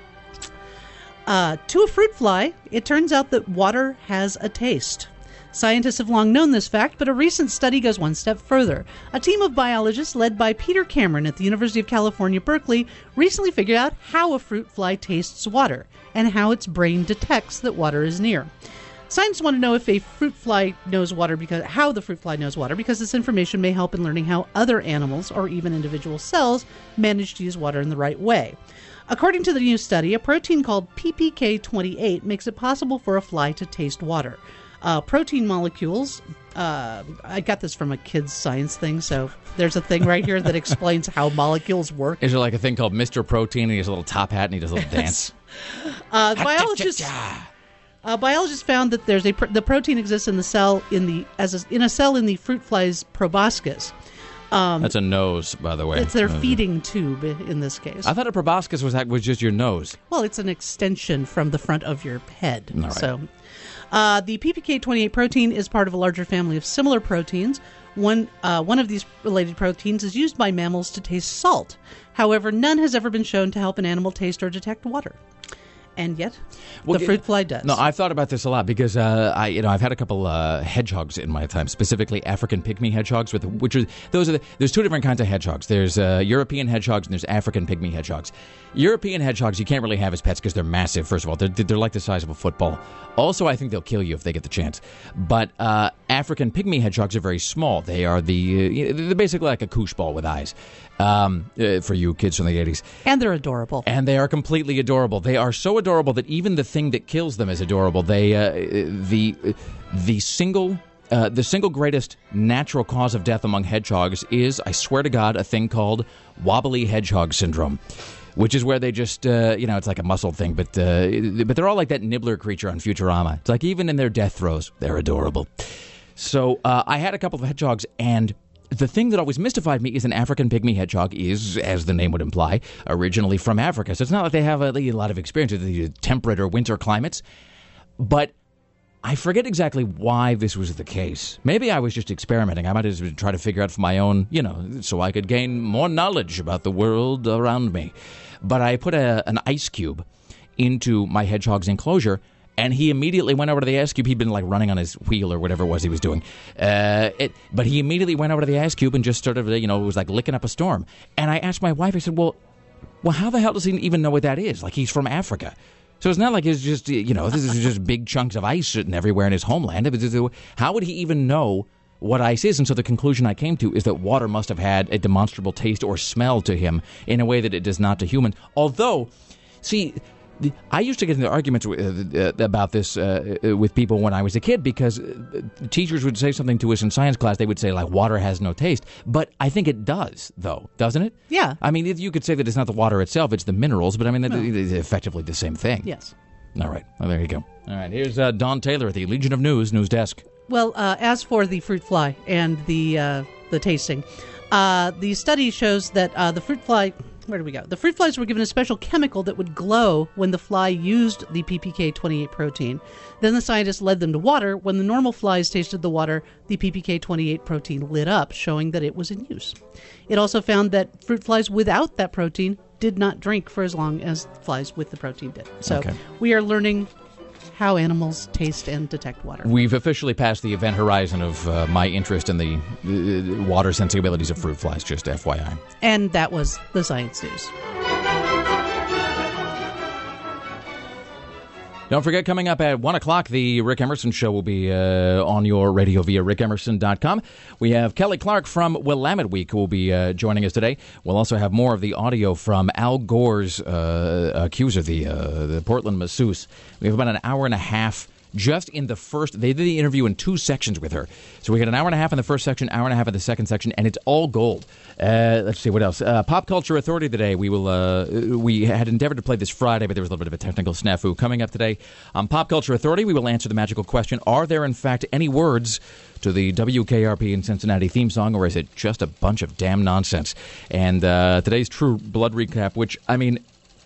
Uh, to a fruit fly, it turns out that water has a taste. Scientists have long known this fact, but a recent study goes one step further. A team of biologists led by Peter Cameron at the University of California, Berkeley, recently figured out how a fruit fly tastes water and how its brain detects that water is near. Scientists want to know if a fruit fly knows water because how the fruit fly knows water because this information may help in learning how other animals or even individual cells manage to use water in the right way. According to the new study, a protein called P P K twenty-eight makes it possible for a fly to taste water. Uh, protein molecules, uh, I got this from a kid's science thing, so there's a thing right here that explains how molecules work. Is there like a thing called Mister Protein and he has a little top hat and he does a little dance? Uh, biologists, uh, biologists found that there's a pr- the protein exists in the cell in the as a, in a cell in the fruit fly's proboscis. Um, That's a nose, by the way. It's their Uh, feeding tube i- in this case. I thought a proboscis was, was just your nose. Well, it's an extension from the front of your head. All right. So, uh, the P P K twenty-eight protein is part of a larger family of similar proteins. One uh, one of these related proteins is used by mammals to taste salt. However, none has ever been shown to help an animal taste or detect water. And yet, Well, the fruit fly does. No, I've thought about this a lot because uh, I, you know, I've had a couple uh, hedgehogs in my time, specifically African pygmy hedgehogs, with which are those are the, there's two different kinds of hedgehogs. There's uh, European hedgehogs and there's African pygmy hedgehogs. European hedgehogs you can't really have as pets because they're massive. First of all, they're they're like the size of a football. Also, I think they'll kill you if they get the chance. But uh, African pygmy hedgehogs are very small. They are the uh, they're basically like a koosh ball with eyes. Um, uh, for you kids from the eighties. And they're adorable. And they are completely adorable. They are so adorable that even the thing that kills them is adorable. They, uh, the, the single, uh, the single greatest natural cause of death among hedgehogs is, I swear to God, a thing called wobbly hedgehog syndrome, which is where they just, uh, you know, it's like a muscle thing, but, uh, but they're all like that nibbler creature on Futurama. It's like even in their death throes, they're adorable. So uh, I had a couple of hedgehogs, and the thing that always mystified me is an African pygmy hedgehog is, as the name would imply, originally from Africa. So it's not like they have a, a lot of experience with the temperate or winter climates. But I forget exactly why this was the case. Maybe I was just experimenting. I might have just tried to figure out for my own, you know, so I could gain more knowledge about the world around me. But I put a, an ice cube into my hedgehog's enclosure, and he immediately went over to the ice cube. He'd been like running on his wheel or whatever it was he was doing. Uh, it, but he immediately went over to the ice cube and just started, you know, it was like licking up a storm. And I asked my wife, I said, well, well, how the hell does he even know what that is? Like, he's from Africa. So it's not like it's just, you know, this is just big chunks of ice sitting everywhere in his homeland. It was, how would he even know what ice is? And so the conclusion I came to is that water must have had a demonstrable taste or smell to him in a way that it does not to humans. Although, see, I used to get into arguments uh, about this uh, with people when I was a kid because uh, teachers would say something to us in science class. They would say, like, water has no taste. But I think it does, though, doesn't it? Yeah. I mean, you could say that it's not the water itself, it's the minerals, but I mean, no. It's effectively the same thing. Yes. All right. Well, there you go. All right. Here's uh, Don Taylor at the Legion of News news desk. Well, uh, as for the fruit fly and the uh, the tasting, uh, the study shows that uh, the fruit fly... Where do we go? The fruit flies were given a special chemical that would glow when the fly used the P P K twenty-eight protein. Then the scientists led them to water. When the normal flies tasted the water, the P P K twenty-eight protein lit up, showing that it was in use. It also found that fruit flies without that protein did not drink for as long as flies with the protein did. So Okay. we are learning how animals taste and detect water. We've officially passed the event horizon of uh, my interest in the uh, water sensing abilities of fruit flies, just F Y I. And that was the Science News. Don't forget, coming up at one o'clock, the Rick Emerson Show will be uh, on your radio via rick emerson dot com. We have Kelly Clark from Willamette Week who will be uh, joining us today. We'll also have more of the audio from Al Gore's uh, accuser, the, uh, the Portland masseuse. We have about an hour and a half just in the first. They did the interview in two sections with her. So we got an hour and a half in the first section, hour and a half in the second section, and it's all gold. Uh, let's see, what else? Uh, Pop Culture Authority today. We will. Uh, we had endeavored to play this Friday, but there was a little bit of a technical snafu. Coming up today on Pop Culture Authority, we will answer the magical question, are there in fact any words to the W K R P in Cincinnati theme song, or is it just a bunch of damn nonsense? And uh, today's True Blood recap, which, I mean,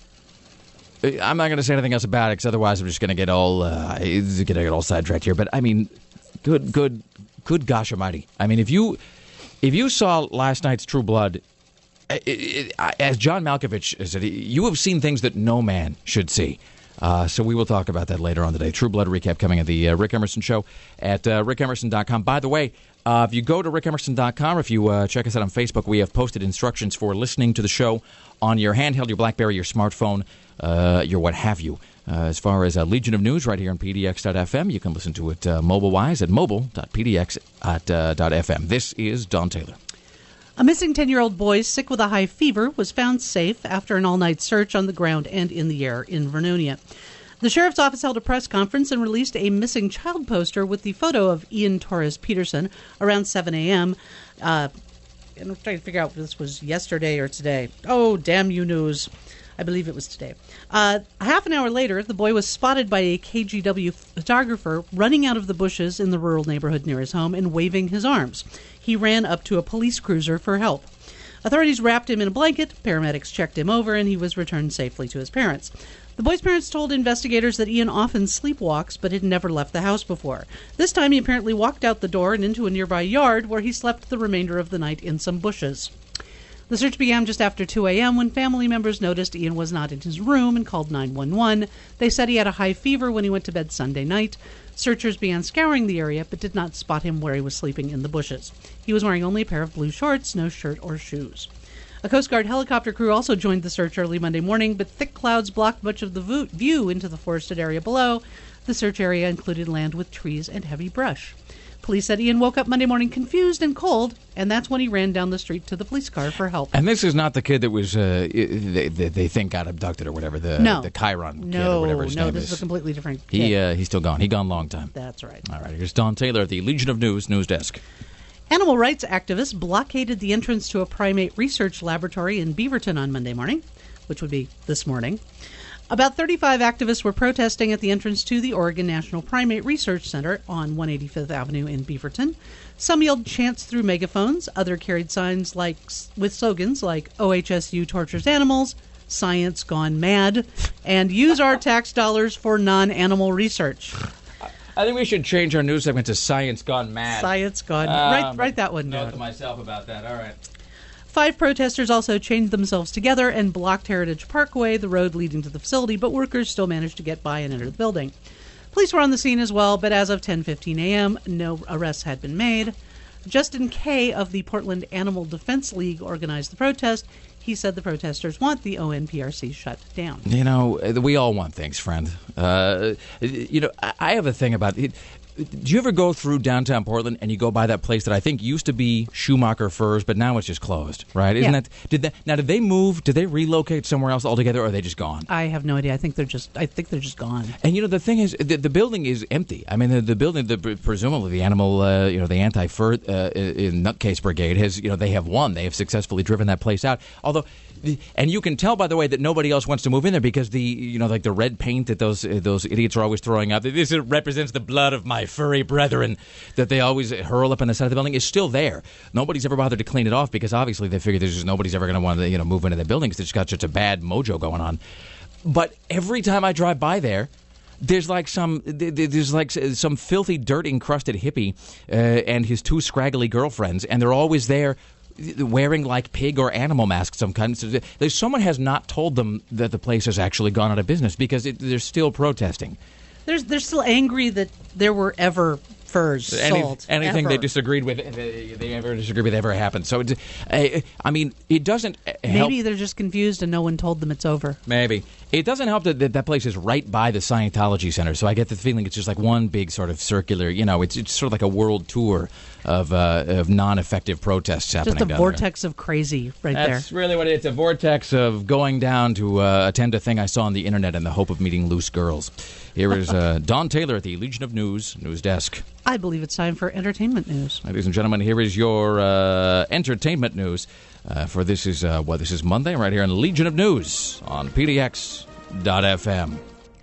I'm not going to say anything else about it, because otherwise I'm just going to get all uh, going to get all sidetracked here. But I mean, good, good, good gosh almighty! I mean, if you if you saw last night's True Blood, it, it, as John Malkovich said, you have seen things that no man should see. Uh, so we will talk about that later on today. True Blood recap coming at the uh, Rick Emerson Show at uh, rick emerson dot com. By the way, uh, if you go to rick emerson dot com, or if you uh, check us out on Facebook, we have posted instructions for listening to the show on your handheld, your BlackBerry, your smartphone, uh, your what have you. Uh, as far as uh, Legion of News right here on P D X dot F M, you can listen to it uh, mobile-wise at mobile dot p d x dot f m. This is Don Taylor. A missing ten-year-old boy sick with a high fever was found safe after an all-night search on the ground and in the air in Vernonia. The sheriff's office held a press conference and released a missing child poster with the photo of Ian Torres Peterson around seven a.m. Uh, and I'm trying to figure out if this was yesterday or today. Oh, damn you news. I believe it was today. Uh, half an hour later, the boy was spotted by a K G W photographer running out of the bushes in the rural neighborhood near his home and waving his arms. He ran up to a police cruiser for help. Authorities wrapped him in a blanket, paramedics checked him over, and he was returned safely to his parents. The boy's parents told investigators that Ian often sleepwalks, but had never left the house before. This time he apparently walked out the door and into a nearby yard, where he slept the remainder of the night in some bushes. The search began just after two a.m. when family members noticed Ian was not in his room and called nine one one. They said he had a high fever when he went to bed Sunday night. Searchers began scouring the area, but did not spot him where he was sleeping in the bushes. He was wearing only a pair of blue shorts, no shirt or shoes. A Coast Guard helicopter crew also joined the search early Monday morning, but thick clouds blocked much of the view into the forested area below. The search area included land with trees and heavy brush. Police said Ian woke up Monday morning confused and cold, and that's when he ran down the street to the police car for help. And this is not the kid that was, uh, they, they think got abducted or whatever, the no. the Chiron kid no, or whatever his no, name this is. is a completely different kid. He, uh, he's still gone. He gone long time. That's right. All right, here's Don Taylor at the Legion of News News Desk. Animal rights activists blockaded the entrance to a primate research laboratory in Beaverton on Monday morning, which would be this morning. About thirty-five activists were protesting at the entrance to the Oregon National Primate Research Center on one hundred eighty-fifth Avenue in Beaverton. Some yelled chants through megaphones. Others carried signs like with slogans like O H S U tortures animals, science gone mad, and use our tax dollars for non-animal research. I think we should change our news segment to Science Gone Mad. Science gone um, mad. Write, write that one down. Note to myself about that. All right. Five protesters also chained themselves together and blocked Heritage Parkway, the road leading to the facility, but workers still managed to get by and enter the building. Police were on the scene as well, but as of ten fifteen a.m., no arrests had been made. Justin Kay of the Portland Animal Defense League organized the protest. He said the protesters want the O N P R C shut down. You know, we all want things, friend. Uh, you know, I have a thing about it. Do you ever go through downtown Portland and you go by that place that I think used to be Schumacher Furs, but now it's just closed, right? Isn't yeah. that did that now? Did they move? Did they relocate somewhere else altogether, or are they just gone? I have no idea. I think they're just. I think they're just gone. And you know, the thing is, the, the building is empty. I mean, the, the building, the, presumably the animal, uh, you know, the anti-fur uh, in Nutcase Brigade has, you know, they have won. They have successfully driven that place out. Although. And you can tell, by the way, that nobody else wants to move in there because the, you know, like the red paint that those uh, those idiots are always throwing out. This represents the blood of my furry brethren that they always hurl up on the side of the building is still there. Nobody's ever bothered to clean it off because obviously they figure there's just nobody's ever going to want to, you know, move into the building because it's got such a bad mojo going on. But every time I drive by there, there's like some there's like some filthy, dirt encrusted hippie uh, and his two scraggly girlfriends, and they're always there. Wearing like pig or animal masks, some kind. There's someone has not told them that the place has actually gone out of business because it, they're still protesting. There's they're still angry that there were ever furs Any, sold. anything ever. they disagreed with, they, they ever disagreed with, ever happened. So, it's, uh, I mean, it doesn't help. Maybe they're just confused and no one told them it's over. Maybe. It doesn't help that that, that place is right by the Scientology Center, so I get the feeling it's just like one big sort of circular, you know, it's, it's sort of like a world tour of uh, of non-effective protests happening Just a down vortex there. Of crazy right That's there. That's really what it is, a vortex of going down to uh, attend a thing I saw on the internet in the hope of meeting loose girls. Here is uh, Don Taylor at the Legion of News, News Desk. I believe it's time for entertainment news. Ladies and gentlemen, here is your uh, entertainment news. Uh, for this is, uh, well, this is Monday right here in Legion of News on P D X dot F M.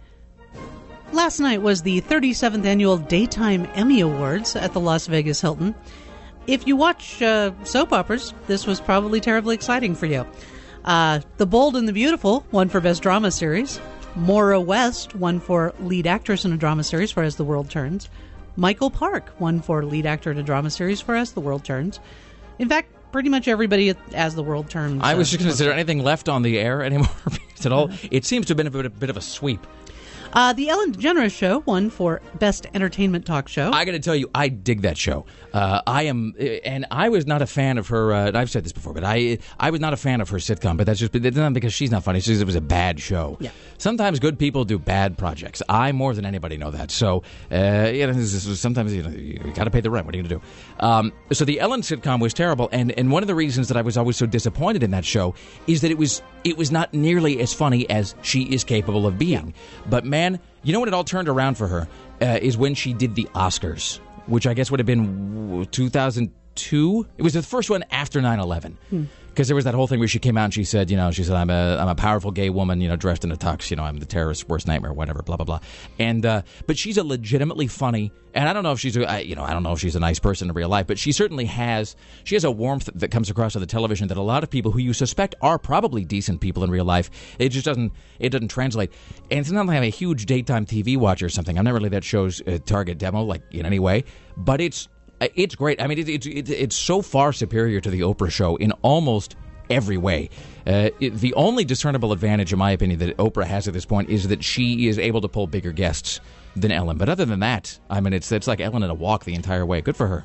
Last night was the thirty-seventh Annual Daytime Emmy Awards at the Las Vegas Hilton. If you watch uh, soap operas, this was probably terribly exciting for you. Uh, The Bold and the Beautiful won for Best Drama Series. Maura West won for Lead Actress in a Drama Series for As the World Turns. Michael Park won for Lead Actor in a Drama Series for As the World Turns. In fact, pretty much everybody As the World Turns. I was uh, just going to say, is there anything left on the air anymore? At all? It seems to have been a bit, a bit of a sweep. Uh, the Ellen DeGeneres Show won for Best Entertainment Talk Show. I got to tell you, I dig that show. Uh, I am, and I was not a fan of her. Uh, I've said this before, but I, I was not a fan of her sitcom. But that's just it's not because she's not funny. It's just it was a bad show. Yeah. Sometimes good people do bad projects. I more than anybody know that. So, uh, you know, this is- sometimes you know you got to pay the rent. What are you going to do? Um, so the Ellen sitcom was terrible, and and one of the reasons that I was always so disappointed in that show is that it was it was not nearly as funny as she is capable of being. But man. You know when it all turned around for her uh, is when she did the Oscars, which I guess would have been two thousand two. It was the first one after nine eleven. Because there was that whole thing where she came out and she said, you know, she said, I'm a I'm a powerful gay woman, you know, dressed in a tux, you know, I'm the terrorist's worst nightmare, whatever, blah, blah, blah. And, uh, but she's a legitimately funny, and I don't know if she's, a, I, you know, I don't know if she's a nice person in real life, but she certainly has, she has a warmth that comes across on the television that a lot of people who you suspect are probably decent people in real life, it just doesn't, it doesn't translate. And it's not like I'm a huge daytime T V watcher or something. I'm not really that show's uh, target demo, like, in any way, but it's, it's great. I mean, it, it, it, it's so far superior to the Oprah show in almost every way. Uh, it, the only discernible advantage, in my opinion, that Oprah has at this point is that she is able to pull bigger guests than Ellen. But other than that, I mean, it's it's like Ellen in a walk the entire way. Good for her.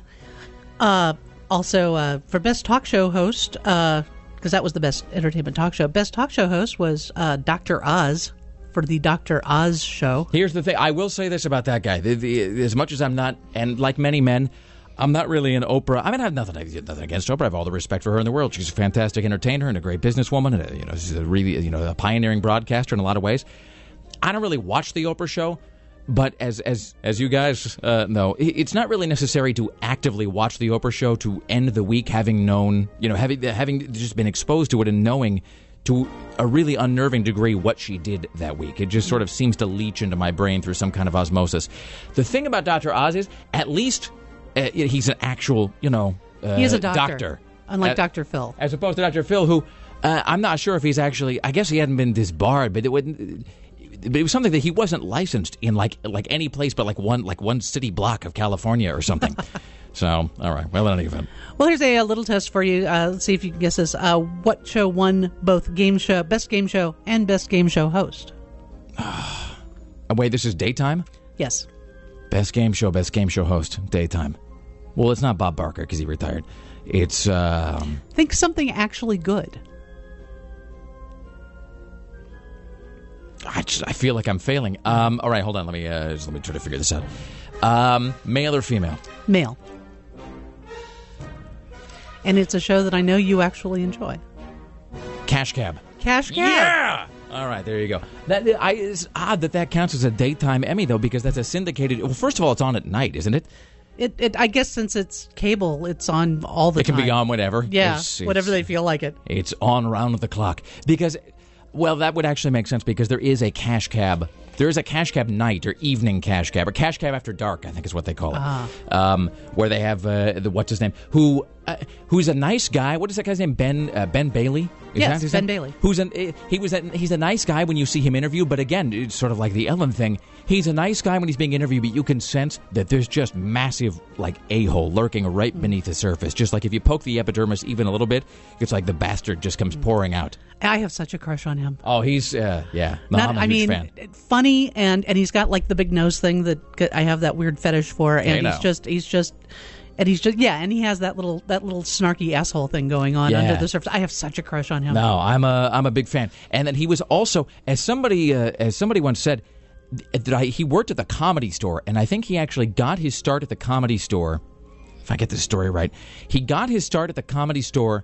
Uh, also, uh, for Best Talk Show Host, because that was the Best Entertainment Talk Show, Best Talk Show Host was uh, Doctor Oz for the Doctor Oz Show. Here's the thing. I will say this about that guy. The, the, as much as I'm not, and like many men, I'm not really an Oprah. I mean, I have nothing, nothing against Oprah. I have all the respect for her in the world. She's a fantastic entertainer and a great businesswoman. And a, you know, she's a really, you know, a pioneering broadcaster in a lot of ways. I don't really watch the Oprah show, but as as as you guys uh, know, it's not really necessary to actively watch the Oprah show to end the week having known, you know, having having just been exposed to it and knowing to a really unnerving degree what she did that week. It just sort of seems to leach into my brain through some kind of osmosis. The thing about Doctor Oz is, at least. Uh, he's an actual, you know, uh, He is a doctor, doctor. unlike Uh, Doctor Phil. As opposed to Doctor Phil, who uh, I'm not sure if he's actually, I guess he hadn't been disbarred, but it wouldn't. But it was something that he wasn't licensed in, like like any place but like one like one city block of California or something. So, all right. Well, in any event. Well, here's a, a little test for you. Uh, let's see if you can guess this. Uh, what show won both game show, Best Game Show, and Best Game Show Host? Oh, wait, this is daytime? Yes. Best game show, best game show host, daytime. Well, it's not Bob Barker because he retired. It's, um... Think something actually good. I, just, I feel like I'm failing. Um, all right, hold on. Let me uh, just let me try to figure this out. Um, male or female? Male. And it's a show that I know you actually enjoy. Cash Cab. Cash Cab. Yeah! All right, there you go. That I, it's odd that that counts as a daytime Emmy, though, because that's a syndicated... Well, first of all, it's on at night, isn't it? It, it, I guess since it's cable, it's on all the It can time. be on whenever. Yeah, It's- it's- whatever they feel like it. It's on round the clock. Because, well, that would actually make sense because there is a Cash Cab. There is a Cash Cab night or evening Cash Cab, or Cash Cab after dark, I think is what they call it. Ah. Um, where they have, uh, the what's his name, who uh, who's a nice guy. What is that guy's name? Ben uh, Ben Bailey. Is Yes, that his Ben name? Bailey. Who's an he was a, he's a nice guy when you see him interview, but again, it's sort of like the Ellen thing. He's a nice guy when he's being interviewed, but you can sense that there's just massive like a-hole lurking right beneath the surface. Just like if you poke the epidermis even a little bit, it's like the bastard just comes pouring out. I have such a crush on him. Oh, he's uh, yeah. No, Not, I'm a I huge mean, fan. funny, and and he's got like the big nose thing that I have that weird fetish for, and Hey, he's now. just he's just. And he's just yeah, and he has that little that little snarky asshole thing going on Yeah. under the surface. I have such a crush on him. No, I'm a I'm a big fan, and then he was also, as somebody uh, as somebody once said, that I, he worked at the Comedy Store, and I think he actually got his start at the Comedy Store. If I get this story right, he got his start at the Comedy Store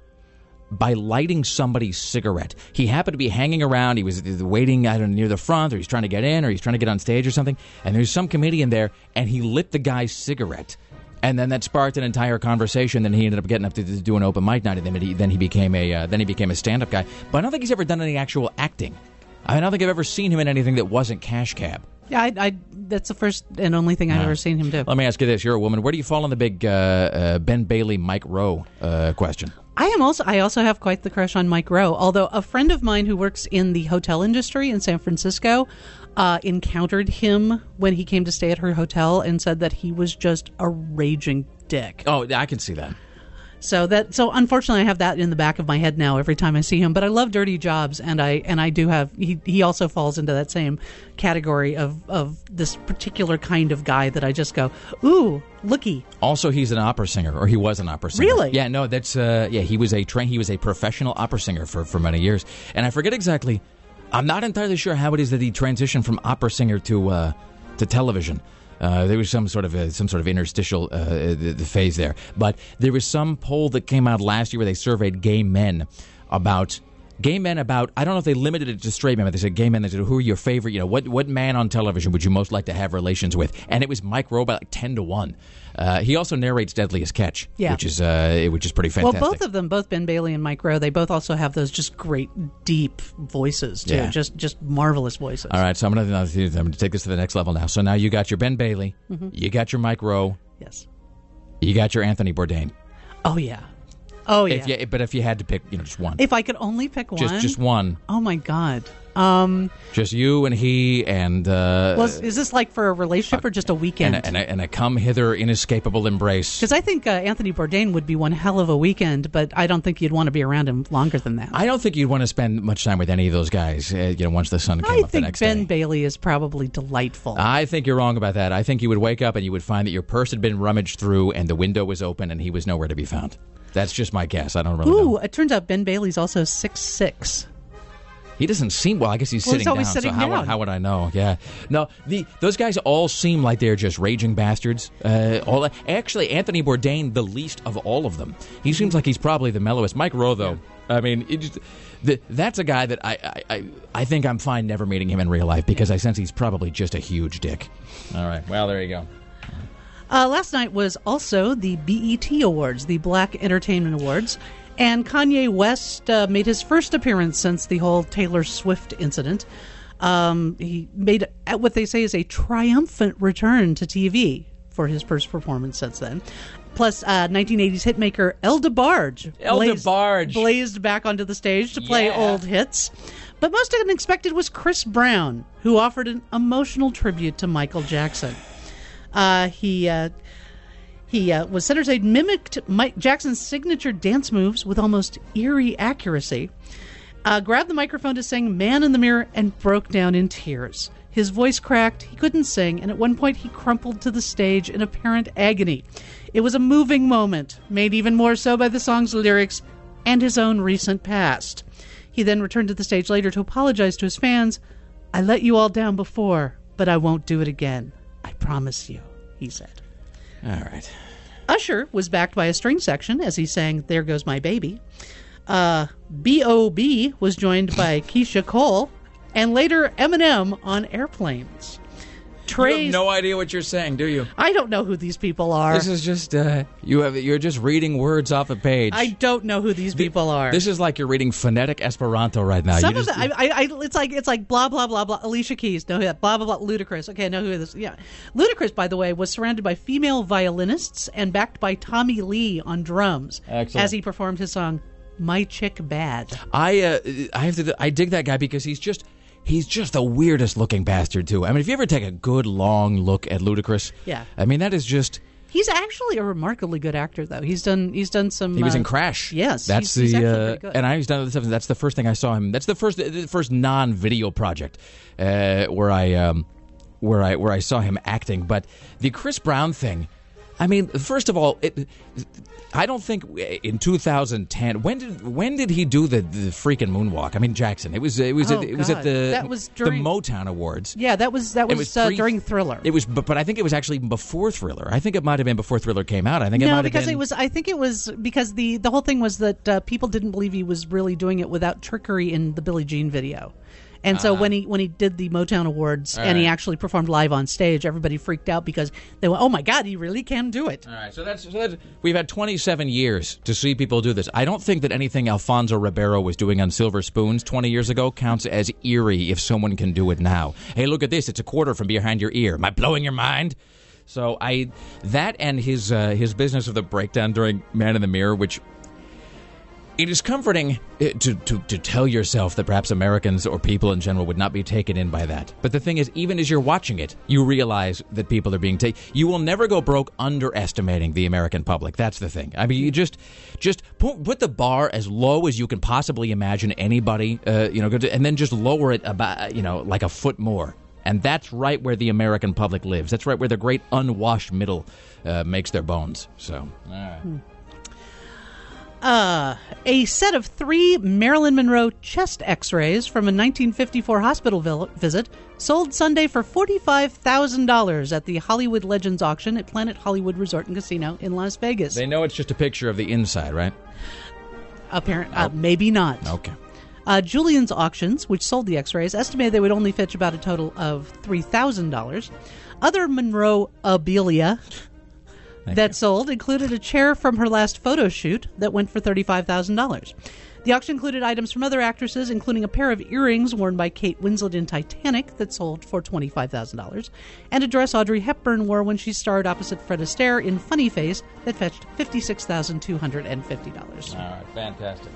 by lighting somebody's cigarette. He happened to be hanging around. He was waiting, I don't know, near the front, or he's trying to get in, or he's trying to get on stage or something. And there's some comedian there, and he lit the guy's cigarette. And then that sparked an entire conversation. Then he ended up getting up to do an open mic night, and then he, then he became a uh, then he became a stand-up guy. But I don't think he's ever done any actual acting. I don't think I've ever seen him in anything that wasn't Cash Cab. Yeah, I, I that's the first and only thing I've No. ever seen him do. Let me ask you this: you're a woman. Where do you fall on the big uh, uh, Ben Bailey, Mike Rowe uh, question? I am also I also have quite the crush on Mike Rowe. Although a friend of mine who works in the hotel industry in San Francisco uh, encountered him when he came to stay at her hotel and said that he was just a raging dick. Oh, I can see that. So that so unfortunately I have that in the back of my head now every time I see him. But I love Dirty Jobs, and I and I do have he he also falls into that same category of of this particular kind of guy that I just go, ooh, looky. Also, he's an opera singer, or he was an opera singer. Really? Yeah. No, that's uh, yeah. He was a train. He was a professional opera singer for for many years, and I forget exactly. I'm not entirely sure how it is that he transitioned from opera singer to uh, to television. Uh, there was some sort of a, some sort of interstitial uh, the, the phase there, but there was some poll that came out last year where they surveyed gay men about gay men about I don't know if they limited it to straight men, but they said gay men. They said, who are your favorite? You know, what what man on television would you most like to have relations with? And it was Mike Rowe by like ten to one. Uh, he also narrates Deadliest Catch, Yeah. which is uh, which is pretty fantastic. Well, both of them, both Ben Bailey and Mike Rowe, they both also have those just great deep voices too, Yeah. just just marvelous voices. All right, so I'm going to I'm going to take this to the next level now. So now you got your Ben Bailey, Mm-hmm. you got your Mike Rowe, Yes. you got your Anthony Bourdain. Oh yeah. Oh yeah. If you, but if you had to pick, you know, just one, If I could only pick one. just just one, Oh my God. Um. just you and he and uh, Well, is this like for a relationship or just a and, weekend? a, and, a, and a come hither inescapable embrace. Because I think uh, Anthony Bourdain would be one hell of a weekend, but I don't think you'd want to be around him longer than that. I don't think you'd want to spend much time with any of those guys. Uh, you know, once the sun came I up the think next Ben day. Bailey is probably delightful. I think you're wrong about that. I think you would wake up and you would find that your purse had been rummaged through and the window was open and he was nowhere to be found. That's just my guess. I don't really Ooh, know. it turns out Ben Bailey's also six six. He doesn't seem well. I guess he's Well, he's sitting always down. sitting so how, down. Would, how would I know? Yeah, no. The those guys all seem like they're just raging bastards. Uh, all actually, Anthony Bourdain, the least of all of them. He seems like he's probably the mellowest. Mike Rowe, though. I mean, it just, the, that's a guy that I, I I I think I'm fine never meeting him in real life because I sense he's probably just a huge dick. All right. Well, there you go. Uh, last night was also the B E T Awards, the Black Entertainment Awards, and Kanye West uh, made his first appearance since the whole Taylor Swift incident. Um, he made what they say is a triumphant return to T V for his first performance since then. Plus, uh, nineteen eighties hitmaker El DeBarge, El blazed, DeBarge. blazed back onto the stage to play Yeah. old hits. But most unexpected was Chris Brown, who offered an emotional tribute to Michael Jackson. Uh, he uh, he uh, was center stage, mimicked Mike Jackson's signature dance moves with almost eerie accuracy, uh, grabbed the microphone to sing Man in the Mirror, and broke down in tears. His voice cracked, he couldn't sing, and at one point he crumpled to the stage in apparent agony. It was a moving moment, made even more so by the song's lyrics and his own recent past. He then returned to the stage later to apologize to his fans. I let you all down before, but I won't do it again. I promise you, he said. All right. Usher was backed by a string section as he sang There Goes My Baby. Uh, B O B was joined by Keisha Cole, and later Eminem on Airplanes. Trace. You have no idea what you're saying, do you? I don't know who these people are. This is just uh, you have you're just reading words off a page. I don't know who these people are. This is like you're reading phonetic Esperanto right now. Some you of just, the, I, I, I, it's like it's like blah blah blah blah. Alicia Keys, know who that? Blah blah blah. Ludacris. Okay, I know who this. Yeah, Ludacris, by the way, was surrounded by female violinists and backed by Tommy Lee on drums. Excellent. As he performed his song "My Chick Bad." I uh, I have to I dig that guy because he's just. He's just the weirdest looking bastard, too. I mean, if you ever take a good, long look at Ludacris, yeah. I mean, that is just... He's actually a remarkably good actor, though. He's done He's done some... He was uh, in Crash. Yes. That's he's, the... he's uh, good. And I was done stuff. That's the first thing I saw him... That's the first the first non-video project uh, where I um, where I where I saw him acting. But the Chris Brown thing... I mean, first of all, it, I don't think in two thousand ten. When did when did he do the, the freaking moonwalk? I mean, Jackson. It was it was Oh, at, it was at God. the That was during- the Motown Awards. Yeah, that was that It was, was uh, pre- during Thriller. It was, but, but I think it was actually before Thriller. I think it might have been before Thriller came out. I think it no, might because have been. it was. I think it was because the the whole thing was that uh, people didn't believe he was really doing it without trickery in the Billie Jean video, and so when he when he did the Motown Awards All and he right. actually performed live on stage, everybody freaked out because they went, "Oh my God, he really can do it." All right, so that's, so that's we've had twenty-seven years to see people do this. I don't think that anything Alfonso Ribeiro was doing on Silver Spoons twenty years ago counts as eerie if someone can do it now. Hey, look at this! It's a quarter from behind your ear. Am I blowing your mind? So I that and his uh, his business of the breakdown during Man in the Mirror, which. It is comforting to, to, to tell yourself that perhaps Americans or people in general would not be taken in by that. But the thing is, even as you're watching it, you realize that people are being taken. You will never go broke underestimating the American public. That's the thing. I mean, you just just put, put the bar as low as you can possibly imagine anybody, uh, you know, go to, and then just lower it about, you know, like a foot more. And that's right where the American public lives. That's right where the great unwashed middle uh, makes their bones. So, all right. Hmm. Uh, a set of three Marilyn Monroe chest x-rays from a nineteen fifty-four hospital vil- visit sold Sunday for forty-five thousand dollars at the Hollywood Legends auction at Planet Hollywood Resort and Casino in Las Vegas. They know it's just a picture of the inside, right? Apparent, uh, maybe not. Okay. Uh, Julian's Auctions, which sold the x-rays, estimated they would only fetch about a total of three thousand dollars. Other Monroe abilia Thank that you. sold included a chair from her last photo shoot that went for thirty-five thousand dollars. The auction included items from other actresses, including a pair of earrings worn by Kate Winslet in Titanic that sold for twenty-five thousand dollars, and a dress Audrey Hepburn wore when she starred opposite Fred Astaire in Funny Face that fetched fifty-six thousand two hundred fifty dollars. All right, fantastic.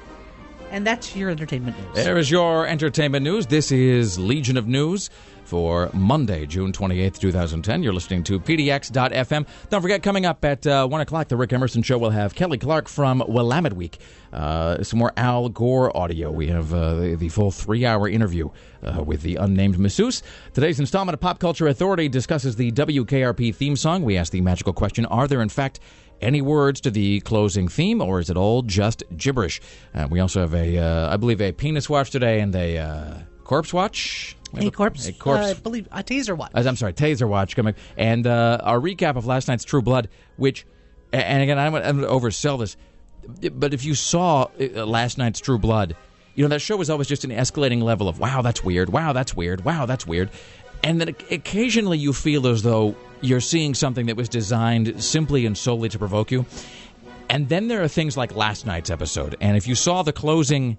And that's your entertainment news. There is your entertainment news. This is Legion of News for Monday, June twenty-eighth, twenty ten. You're listening to P D X dot F M. Don't forget, coming up at uh, one o'clock, the Rick Emerson Show will have Kelly Clark from Willamette Week. Uh, some more Al Gore audio. We have uh, the, the full three-hour interview uh, with the unnamed masseuse. Today's installment of Pop Culture Authority discusses the W K R P theme song. We ask the magical question, are there in fact any words to the closing theme, or is it all just gibberish? Uh, we also have a, uh, I believe, a penis watch today and a uh, corpse watch. A corpse, A corpse. uh, I believe, a taser watch. Uh, I'm sorry, Taser Watch coming, and uh, our recap of last night's True Blood. Which, and again, I'm going to oversell this, but if you saw uh, last night's True Blood, you know that show was always just an escalating level of wow, that's weird, wow, that's weird, wow, that's weird, and then occasionally you feel as though you're seeing something that was designed simply and solely to provoke you. And then there are things like last night's episode, and if you saw the closing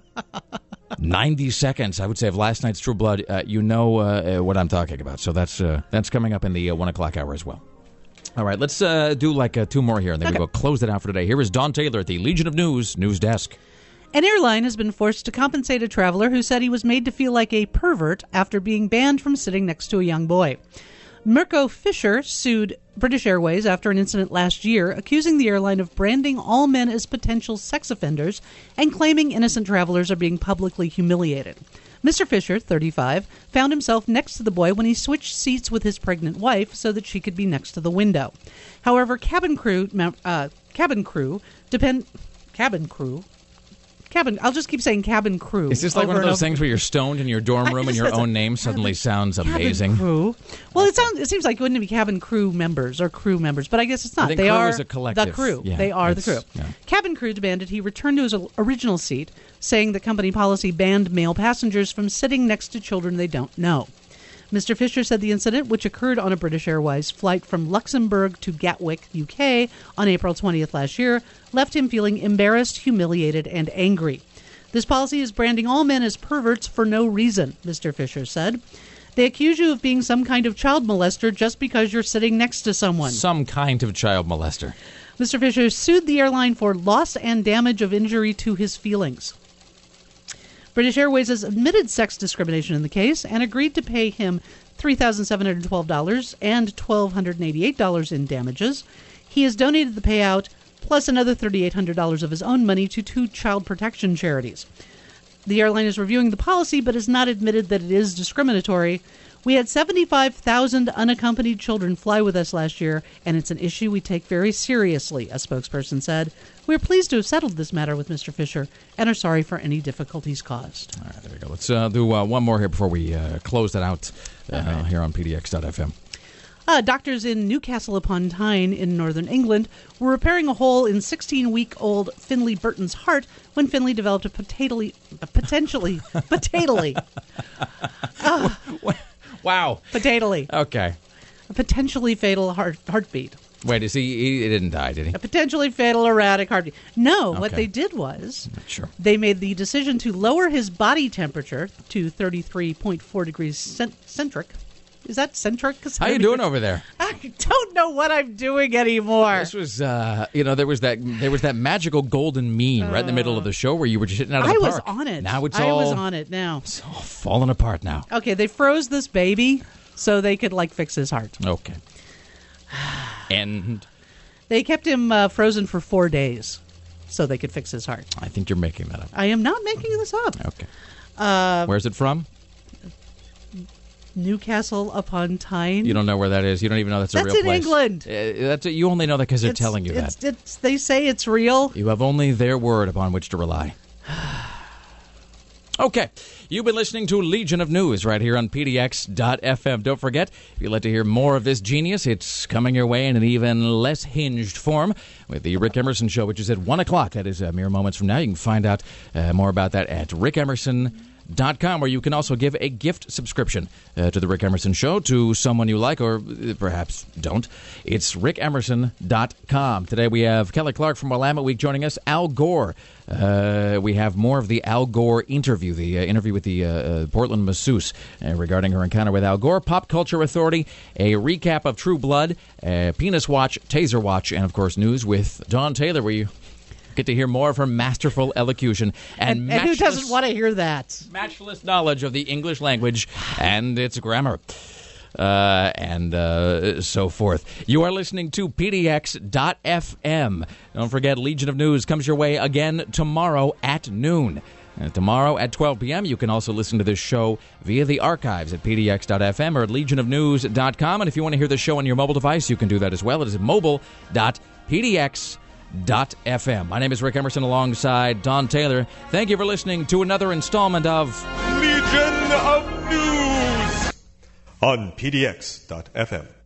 ninety seconds, I would say, of last night's True Blood, uh, you know uh, uh, what I'm talking about. So that's uh, that's coming up in the uh, one o'clock hour as well. All right, let's uh, do like uh, two more here, and then Okay. we will close it out for today. Here is Don Taylor at the Legion of News news desk. An airline has been forced to compensate a traveler who said he was made to feel like a pervert after being banned from sitting next to a young boy. Mirko Fisher sued British Airways after an incident last year, accusing the airline of branding all men as potential sex offenders and claiming innocent travelers are being publicly humiliated. Mister Fisher, thirty-five, found himself next to the boy when he switched seats with his pregnant wife so that she could be next to the window. However, cabin crew, uh, cabin crew, depend, cabin crew, cabin. I'll just keep saying cabin crew. Is this like over one of and those over. things where you're stoned in your dorm I room and just- your that's a- own name suddenly sounds Cabin amazing? crew. Well, it sounds. It seems like it wouldn't be cabin crew members or crew members, but I guess it's not. I think they crew are is a collective. the crew. Yeah, they are the crew. it's- yeah. Cabin crew demanded he return to his original seat, saying the company policy banned male passengers from sitting next to children they don't know. Mister Fisher said the incident, which occurred on a British Airways flight from Luxembourg to Gatwick, U K, on April twentieth last year, left him feeling embarrassed, humiliated, and angry. This policy is branding all men as perverts for no reason, Mister Fisher said. They accuse you of being some kind of child molester just because you're sitting next to someone. Some kind of child molester. Mister Fisher sued the airline for loss and damage of injury to his feelings. British Airways has admitted sex discrimination in the case and agreed to pay him three thousand seven hundred twelve dollars and one thousand two hundred eighty-eight dollars in damages. He has donated the payout plus another three thousand eight hundred dollars of his own money to two child protection charities. The airline is reviewing the policy but has not admitted that it is discriminatory. We had seventy-five thousand unaccompanied children fly with us last year, and it's an issue we take very seriously, a spokesperson said. We're pleased to have settled this matter with Mister Fisher and are sorry for any difficulties caused. All right, there we go. Let's uh, do uh, one more here before we uh, close that out uh, right. here on P D X dot F M. Uh, doctors in Newcastle upon Tyne in northern England were repairing a hole in sixteen-week-old Finley Burton's heart when Finley developed a potatoly, a potentially, potatoly. Uh, wow. Potatoly. Okay. A potentially fatal heart heartbeat. Wait, is he, he didn't die, did he? A potentially fatal erratic heartbeat. No, Okay. what they did was Sure. they made the decision to lower his body temperature to thirty-three point four degrees cent- centric. Is that centric? How you doing over there? I don't know what I'm doing anymore. This was, uh, you know, there was that there was that magical golden mean right in the middle of the show where you were just hitting out of the I park. was on it. Now it's I all was on it now. It's all falling apart now. Okay, they froze this baby so they could like fix his heart. Okay. And They kept him uh, frozen for four days so they could fix his heart. I think you're making that up. I am not making this up. Okay. Uh, Where's it from? Newcastle upon Tyne. You don't know where that is. You don't even know that's a That's real in place. England. Uh, that's you only know that because they're It's- telling you it's, that. It's, they say it's real. You have only their word upon which to rely. Okay. You've been listening to Legion of News right here on P D X dot F M. Don't forget, if you'd like to hear more of this genius, it's coming your way in an even less hinged form with the Rick Emerson Show, which is at one o'clock. That is uh, mere moments from now. You can find out uh, more about that at rick emerson dot com, where you can also give a gift subscription uh, to the Rick Emerson Show to someone you like, or uh, perhaps don't. It's rick emerson dot com. Today we have Kelly Clark from Willamette Week joining us. Al Gore. Uh, we have more of the Al Gore interview, the uh, interview with the uh, uh, Portland masseuse uh, regarding her encounter with Al Gore. Pop Culture Authority, a recap of True Blood, uh, Penis Watch, Taser Watch, and, of course, news with Dawn Taylor, where you get to hear more of her masterful elocution and, And, and who doesn't want to hear that? matchless knowledge of the English language and its grammar. Uh, and uh, so forth. You are listening to P D X dot F M. Don't forget, Legion of News comes your way again tomorrow at noon. And tomorrow at twelve p.m., you can also listen to this show via the archives at P D X dot F M or at legion of news dot com. And if you want to hear the show on your mobile device, you can do that as well. It is at mobile dot P D X dot F M. My name is Rick Emerson alongside Dawn Taylor. Thank you for listening to another installment of Legion of News on P D X dot F M.